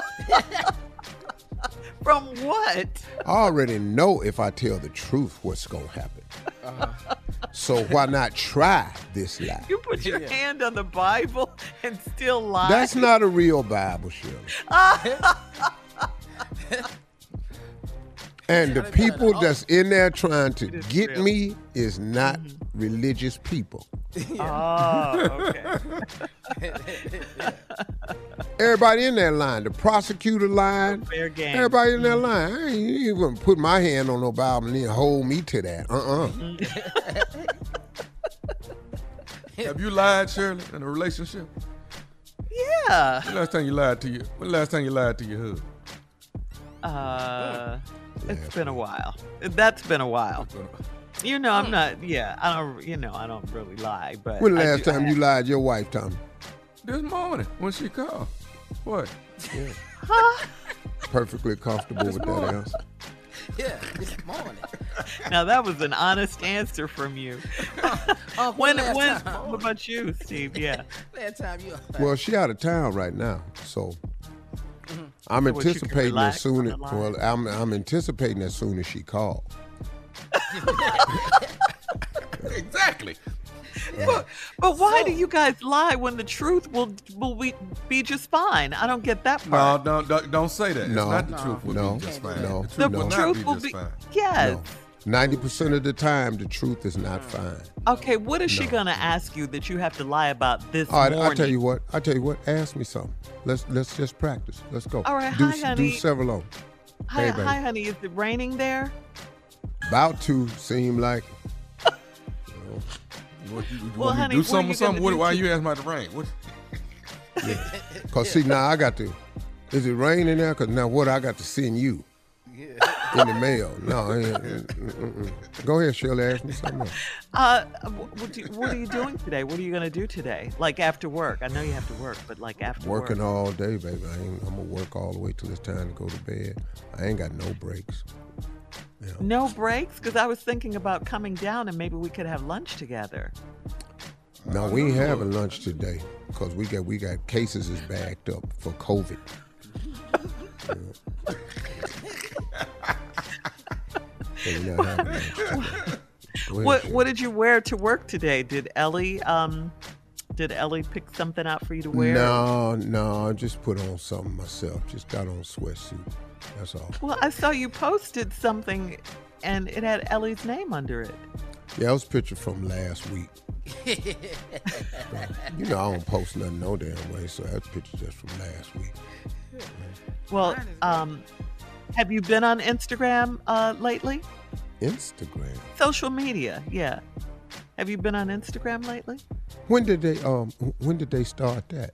From what? I already know if I tell the truth what's going to happen. So why not try this lie? You put your hand on the Bible and still lie? That's not a real Bible, Shirley. And the people that's in there trying to get me is not religious people. Oh, okay. Everybody in that line, the prosecutor line, fair game. Everybody in that line. I ain't even put my hand on no Bible and then hold me to that. Have you lied, Shirley, in a relationship? Yeah. When last time you lied to your husband? It's been a while. That's been a while. You know, I'm not. Yeah, I don't really lie. But when the last time you lied to your wife, Tommy? This morning when she called. What? Yeah. Perfectly comfortable with that answer. Yeah, this morning. Now that was an honest answer from you. What about you, Steve? Yeah. Last time you. Well, she out of town right now, so I'm anticipating as soon as I'm anticipating as soon as she called. Exactly. But why do you guys lie when the truth will be just fine? I don't get that part. No, don't say that. No, it's not the truth will be just fine. No, the truth will be. Yes. No. 90% of the time, the truth is not fine. Okay, what is she gonna ask you that you have to lie about this All right, morning? I tell you what. Ask me something. Let's just practice. Let's go. All right, hi, honey. Do several of them. Hi, Hey, baby. hi, honey. Is it raining there? About to seem like. Well, honey, do something. Why do you asking about the rain? What? Yeah. Cause see now I got to. Is it raining there? Cause now what I got to send you in the mail? No. Go ahead, Shirley. Ask me something else. What are you doing today? What are you gonna do today? Like after work? I know you have to work, but like after Working work. all day, baby. I'm gonna work all the way till it's time to go to bed. I ain't got no breaks. Yeah. No breaks? Because I was thinking about coming down and maybe we could have lunch together. No, we ain't having lunch today because we got cases is backed up for COVID. Yeah. So we're not having lunch today. What did you wear to work today? Did Ellie pick something out for you to wear? No, I just put on something myself. Just got on a sweatsuit. That's all. Well, I saw you posted something, and it had Ellie's name under it. Yeah, that was a picture from last week. You know I don't post nothing no damn way, so that picture just from last week. Well, have you been on Instagram lately? Instagram? Social media, yeah. Have you been on Instagram lately? When did they start that?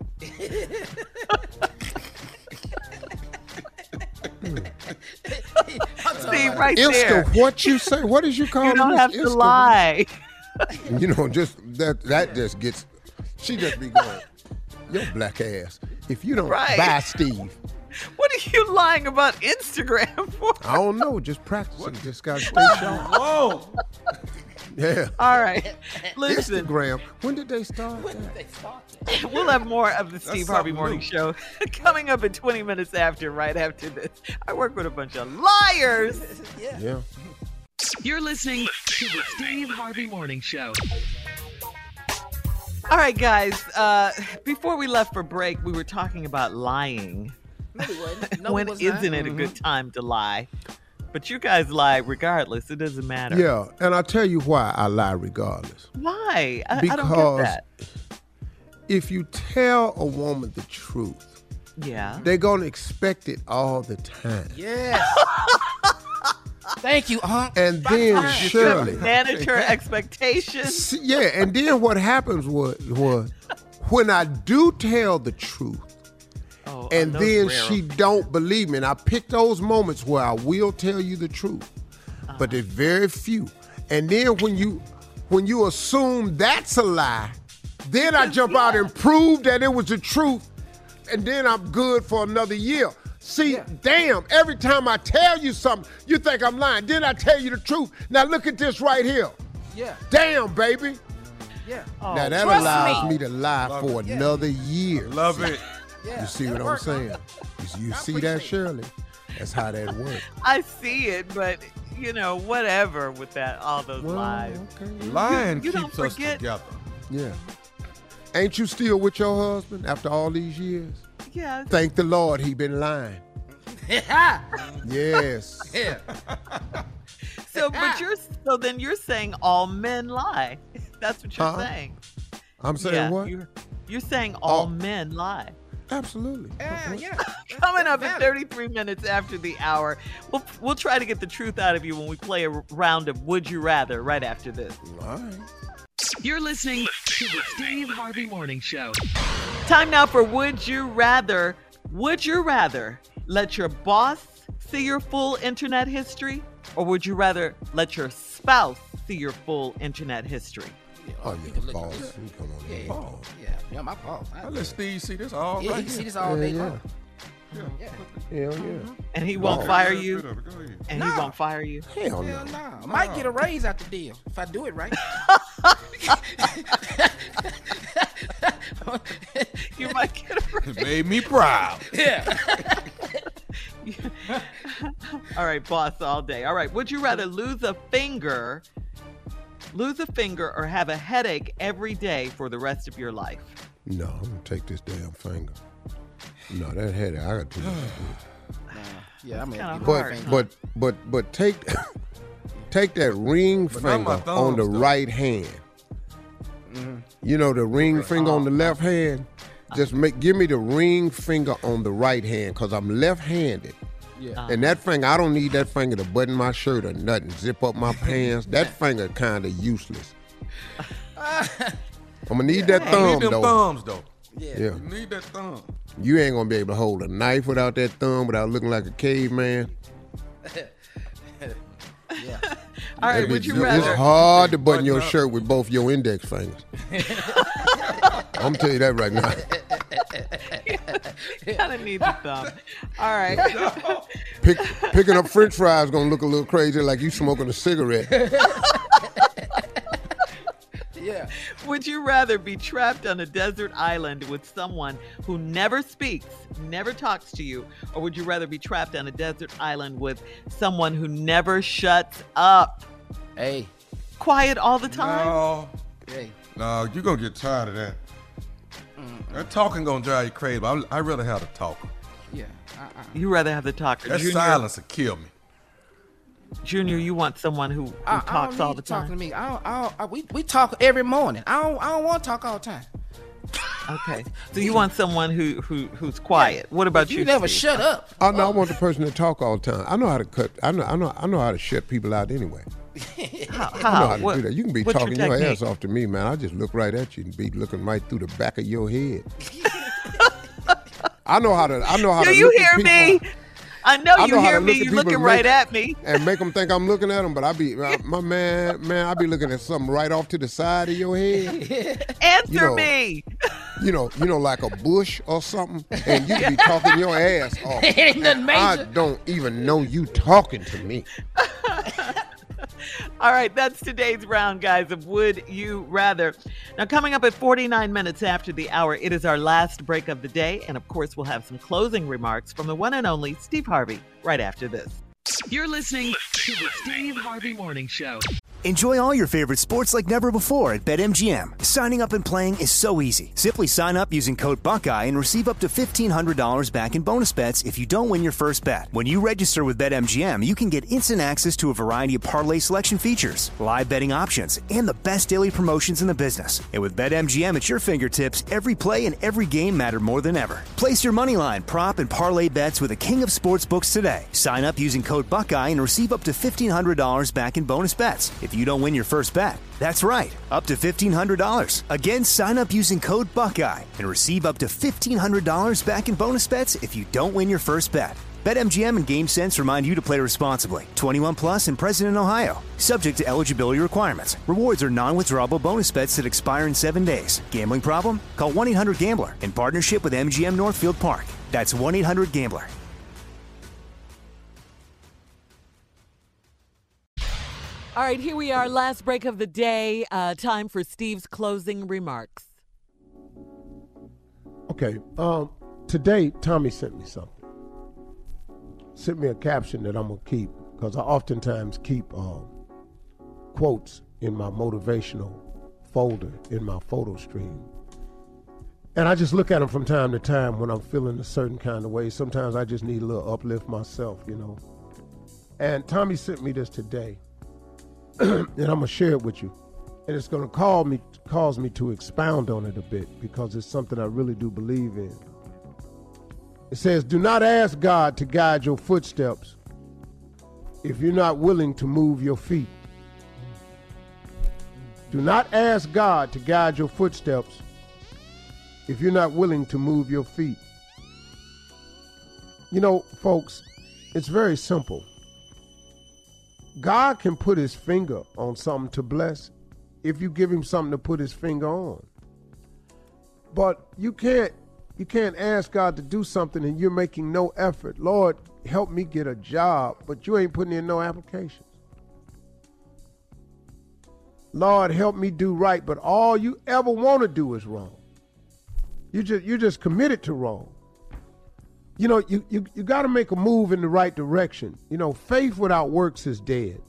See, right there. What you say? What did you call it? You don't have to lie. You know, just that just gets. She just be going, your black ass. If you don't buy Steve. What are you lying about Instagram for? I don't know. Just practicing. Just got to stay sharp. Whoa. Yeah. All right. Listen. Instagram. When did they start? We'll have more of the Steve Harvey Morning Show coming up in 20 minutes right after this. I work with a bunch of liars. Yeah. You're listening to the Steve Harvey Morning Show. All right, guys. Before we left for break, we were talking about lying. When isn't it a good time to lie? But you guys lie regardless. It doesn't matter. Yeah, and I'll tell you why I lie regardless. Why? I Because don't get that. If you tell a woman the truth, they're going to expect it all the time. Yes. Thank you, And then Shirley. Manage her expectations. Yeah, and then what happens was when I do tell the truth, and then she don't believe me, and I pick those moments where I will tell you the truth, but there's very few. And then when you assume that's a lie, then I jump out and prove that it was the truth, and then I'm good for another year. See, damn, every time I tell you something, you think I'm lying. Then I tell you the truth. Now look at this right here. Yeah. Damn, baby. Yeah. Now that allows me to lie for another year. Love it. You see what I'm saying? You see that, Shirley? That's how that works. I see it, but whatever with that, all those lies. Okay. Lying you don't keeps us forget- together. Yeah. Ain't you still with your husband after all these years? Yeah. Thank the Lord he been lying. Yes. Yeah. So then you're saying all men lie. That's what you're saying. I'm saying what? You're saying all men lie. Absolutely. Coming up in 33 minutes after the hour, we'll try to get the truth out of you when we play a round of Would You Rather right after this. All right. You're listening to the Steve Harvey Morning Show. Time now for Would You Rather. Would you rather let your boss see your full internet history, or would you rather let your spouse see your full internet history? Oh, yeah, boss. Come on. Yeah, my boss. I let Steve see this all Yeah, right he can see here. this all day long. Hell yeah. And he won't fire you? And he won't fire you? Hell no. I might get a raise out the deal if I do it right. You might get a raise. It made me proud. Yeah. All right, boss all day. All right, would you rather lose a finger or have a headache every day for the rest of your life? No, I'm going to take this damn finger. No, that headache, I got too much to do. Yeah, I'm gonna But take that ring finger on the right hand. Mm-hmm. You know the ring finger on the left hand? Just give me the ring finger on the right hand because I'm left-handed. Yeah. And that finger, I don't need that finger to button my shirt or nothing, zip up my pants. That finger kind of useless. I'm going to need that thumb, You need them though. thumbs, though. Yeah. You need that thumb. You ain't going to be able to hold a knife without that thumb, without looking like a caveman. Yeah. All right, would you rather? It's hard to button your shirt with both your index fingers. I'm going to tell you that right now. You kind of need the thumb. All right. Picking up French fries is going to look a little crazy like you smoking a cigarette. Yeah. Would you rather be trapped on a desert island with someone who never speaks, never talks to you, or would you rather be trapped on a desert island with someone who never shuts up? Hey. Quiet all the time? No. Hey. No, you're going to get tired of that. That talking going to drive you crazy, but I'd rather have the talker. Yeah. You rather have the talker. That silence will kill me. Junior, you want someone who talks all the time. Talking to me. We talk every morning. I don't want to talk all the time. Okay, so you want someone who's quiet. What about you? You never Steve? shut up. I want the person to talk all the time. I know how to cut. I know how to shut people out anyway. How? I know how to do that. You can be what's talking your your technique? ass off to me, man. I just look right at you and be looking right through the back of your head. I know how to. Do you hear me? I know you hear me. You're You're looking right at me. And make them think I'm looking at them, but I be my man. I be looking at something right off to the side of your head. Answer me. You know, like a bush or something, and you be talking your ass off. Ain't nothing major. I don't even know you talking to me. All right, that's today's round, guys, of Would You Rather. Now, coming up at 49 minutes after the hour, it is our last break of the day. And, of course, we'll have some closing remarks from the one and only Steve Harvey right after this. You're listening to the Steve Harvey Morning Show. Enjoy all your favorite sports like never before at BetMGM. Signing up and playing is so easy. Simply sign up using code Buckeye and receive up to $1,500 back in bonus bets if you don't win your first bet. When you register with BetMGM, you can get instant access to a variety of parlay selection features, live betting options, and the best daily promotions in the business. And with BetMGM at your fingertips, every play and every game matter more than ever. Place your moneyline, prop, and parlay bets with the king of sportsbooks today. Sign up using code Buckeye and receive up to $1,500 back in bonus bets if you don't win your first bet. That's right, up to $1,500. Again, sign up using code Buckeye and receive up to $1,500 back in bonus bets if you don't win your first bet. BetMGM and GameSense remind you to play responsibly. 21 plus and present in Ohio. Subject to eligibility requirements. Rewards are non-withdrawable bonus bets that expire in 7 days. Gambling problem? Call 1-800-GAMBLER in partnership with MGM Northfield Park. That's 1-800-GAMBLER. All right, here we are, last break of the day. Time for Steve's closing remarks. Okay. Today, Tommy sent me something. Sent me a caption that I'm going to keep because I oftentimes keep quotes in my motivational folder in my photo stream. And I just look at them from time to time when I'm feeling a certain kind of way. Sometimes I just need a little uplift myself, you know. And Tommy sent me this today. And I'm going to share it with you. And it's going to cause me to expound on it a bit because it's something I really do believe in. It says, do not ask God to guide your footsteps if you're not willing to move your feet. Do not ask God to guide your footsteps if you're not willing to move your feet. You know, folks, it's very simple. God can put his finger on something to bless if you give him something to put his finger on. But you can't You can't ask God to do something and you're making no effort. Lord, help me get a job, but you ain't putting in no applications. Lord, help me do right, but all you ever want to do is wrong. You're just committed to wrong. You know, you got to make a move in the right direction. You know, faith without works is dead.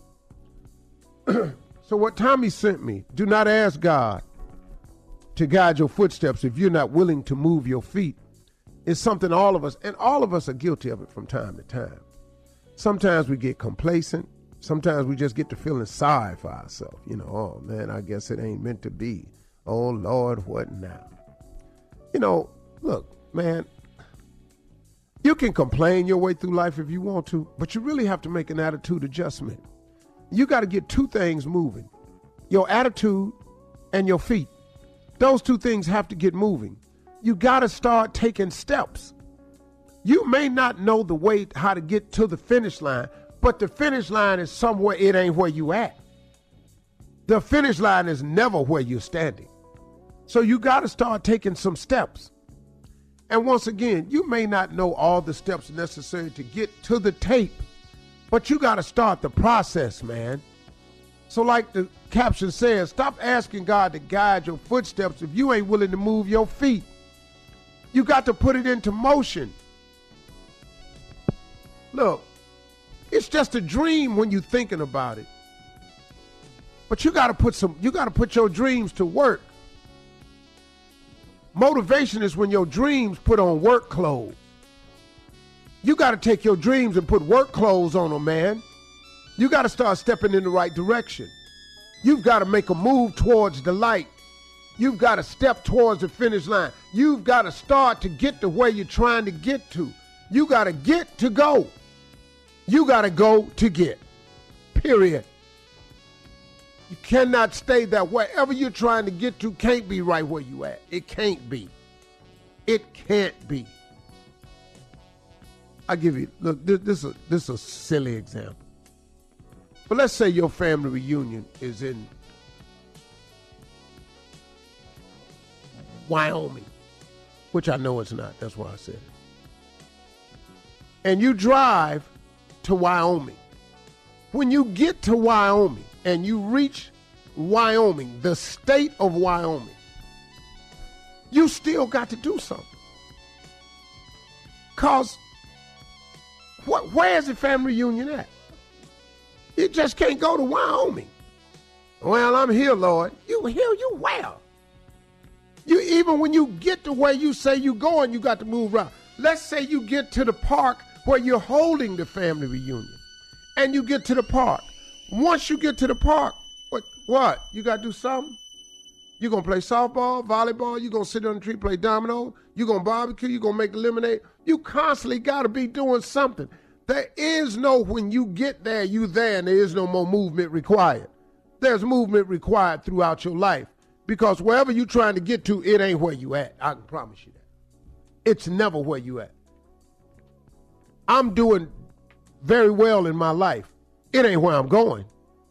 So what Tommy sent me, do not ask God to guide your footsteps if you're not willing to move your feet. It's something all of us are guilty of it from time to time. Sometimes we get complacent. Sometimes we just get to feeling sorry for ourselves. You know, oh man, I guess it ain't meant to be. Oh Lord, what now? You know, look, man, you can complain your way through life if you want to, but you really have to make an attitude adjustment. You got to get two things moving, your attitude and your feet. Those two things have to get moving. You got to start taking steps. You may not know the way how to get to the finish line, but the finish line is somewhere it ain't where you at. The finish line is never where you're standing. So you got to start taking some steps. And once again, you may not know all the steps necessary to get to the tape, but you got to start the process, man. So like the caption says, stop asking God to guide your footsteps if you ain't willing to move your feet. You got to put it into motion. Look, it's just a dream when you're thinking about it. But you got to put your dreams to work. Motivation is when your dreams put on work clothes. You got to take your dreams and put work clothes on them, man. You got to start stepping in the right direction. You've got to make a move towards the light. You've got to step towards the finish line. You've got to start to get to where you're trying to get to. You got to get to go. You got to go to get. Period. You cannot stay there. Wherever you're trying to get to can't be right where you at. It can't be. It can't be. I give you, look, this is a silly example. But let's say your family reunion is in Wyoming, which I know it's not. That's why I said it. And you drive to Wyoming. When you get to Wyoming and you reach Wyoming, the state of Wyoming, you still got to do something. Because where's the family reunion at? You just can't go to Wyoming. Well, I'm here, Lord. You here? You where? You even when you get to where you say you going, you got to move around. Let's say you get to the park where you're holding the family reunion, and you get to the park. Once you get to the park, what? You got to do something? You going to play softball, volleyball, you going to sit on the tree, play domino, you going to barbecue, you going to make lemonade. You constantly got to be doing something. There is no, when you get there, you there, and there is no more movement required. There's movement required throughout your life, because wherever you're trying to get to, it ain't where you at. I can promise you that. It's never where you at. I'm doing very well in my life. It ain't where I'm going.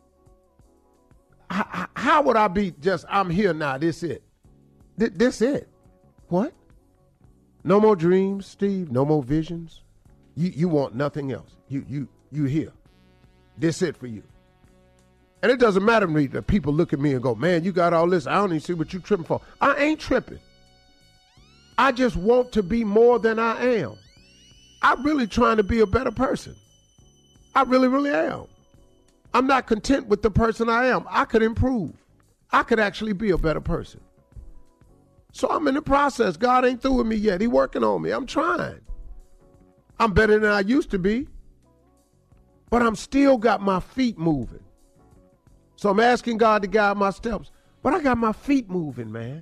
How would I be just, I'm here now, this it? This it? What? No more dreams, Steve, no more visions. You want nothing else. You here. This it for you. And it doesn't matter to me that people look at me and go, man, you got all this. I don't even see what you tripping for. I ain't tripping. I just want to be more than I am. I'm really trying to be a better person. I really, really am. I'm not content with the person I am. I could improve. I could actually be a better person. So I'm in the process. God ain't through with me yet. He working on me. I'm trying. I'm better than I used to be. But I'm still got my feet moving. So I'm asking God to guide my steps. But I got my feet moving, man.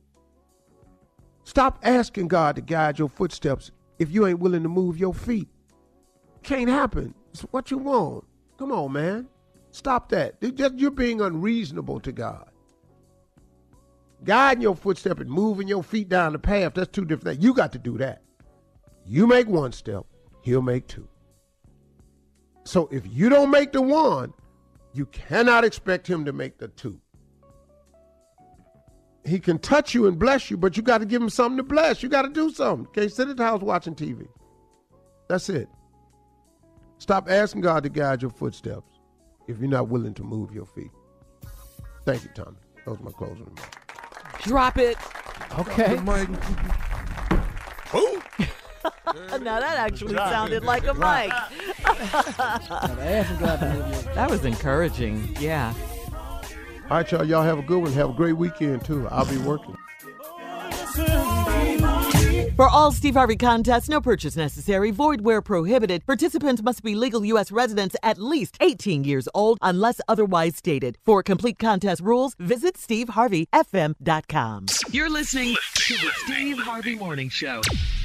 Stop asking God to guide your footsteps if you ain't willing to move your feet. Can't happen. It's what you want. Come on, man. Stop that. You're being unreasonable to God. Guiding your footstep and moving your feet down the path, that's two different things. You got to do that. You make one step, he'll make two. So if you don't make the one, you cannot expect him to make the two. He can touch you and bless you, but you got to give him something to bless. You got to do something. Can't sit at the house watching TV. That's it. Stop asking God to guide your footsteps if you're not willing to move your feet. Thank you, Tommy. Those are my closing remarks. Drop it. Okay. Now that actually sounded like a mic. That was encouraging. Yeah. All right, y'all. Y'all have a good one. Have a great weekend, too. I'll be working. For all Steve Harvey contests, no purchase necessary, void where prohibited. Participants must be legal U.S. residents at least 18 years old unless otherwise stated. For complete contest rules, visit SteveHarveyFM.com. You're listening to the Steve Harvey Morning Show.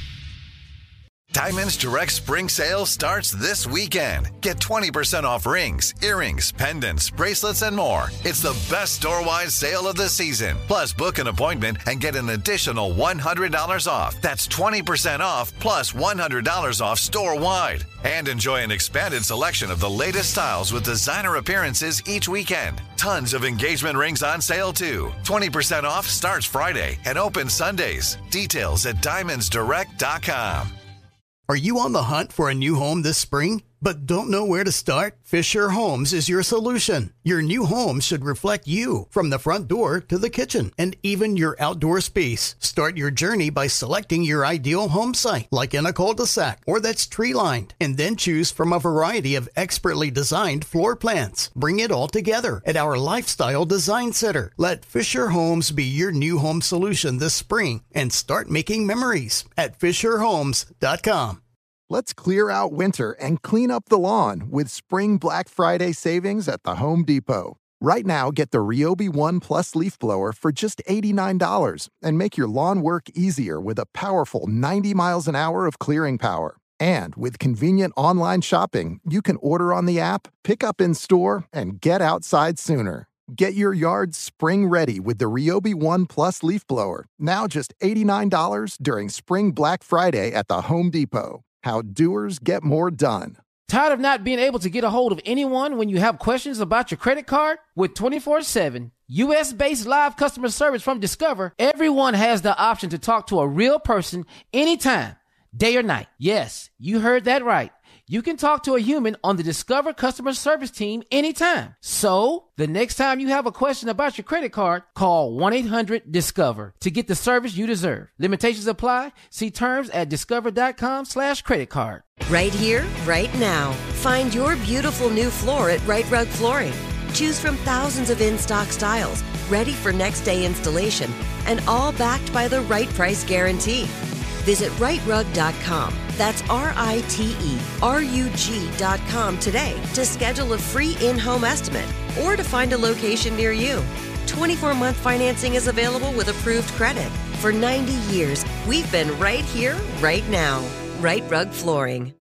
Diamonds Direct Spring Sale starts this weekend. Get 20% off rings, earrings, pendants, bracelets, and more. It's the best store-wide sale of the season. Plus, book an appointment and get an additional $100 off. That's 20% off plus $100 off store-wide. And enjoy an expanded selection of the latest styles with designer appearances each weekend. Tons of engagement rings on sale, too. 20% off starts Friday and opens Sundays. Details at diamondsdirect.com. Are you on the hunt for a new home this spring, but don't know where to start? Fisher Homes is your solution. Your new home should reflect you, from the front door to the kitchen, and even your outdoor space. Start your journey by selecting your ideal home site, like in a cul-de-sac or that's tree-lined, and then choose from a variety of expertly designed floor plans. Bring it all together at our Lifestyle Design Center. Let Fisher Homes be your new home solution this spring and start making memories at FisherHomes.com. Let's clear out winter and clean up the lawn with Spring Black Friday savings at the Home Depot. Right now, get the Ryobi One Plus leaf blower for just $89 and make your lawn work easier with a powerful 90 miles an hour of clearing power. And with convenient online shopping, you can order on the app, pick up in store, and get outside sooner. Get your yard spring ready with the Ryobi One Plus leaf blower, now just $89 during Spring Black Friday at the Home Depot. How doers get more done. Tired of not being able to get a hold of anyone when you have questions about your credit card? With 24/7 U.S.-based live customer service from Discover, everyone has the option to talk to a real person anytime, day or night. Yes, you heard that right. You can talk to a human on the Discover customer service team anytime. So, the next time you have a question about your credit card, call 1-800-DISCOVER to get the service you deserve. Limitations apply. See terms at discover.com/creditcard. Right here, right now. Find your beautiful new floor at Right Rug Flooring. Choose from thousands of in-stock styles, ready for next day installation, and all backed by the right price guarantee. Visit rightrug.com. That's RITERUG.com today to schedule a free in-home estimate or to find a location near you. 24-month financing is available with approved credit. For 90 years, we've been right here, right now. Right Rug Flooring.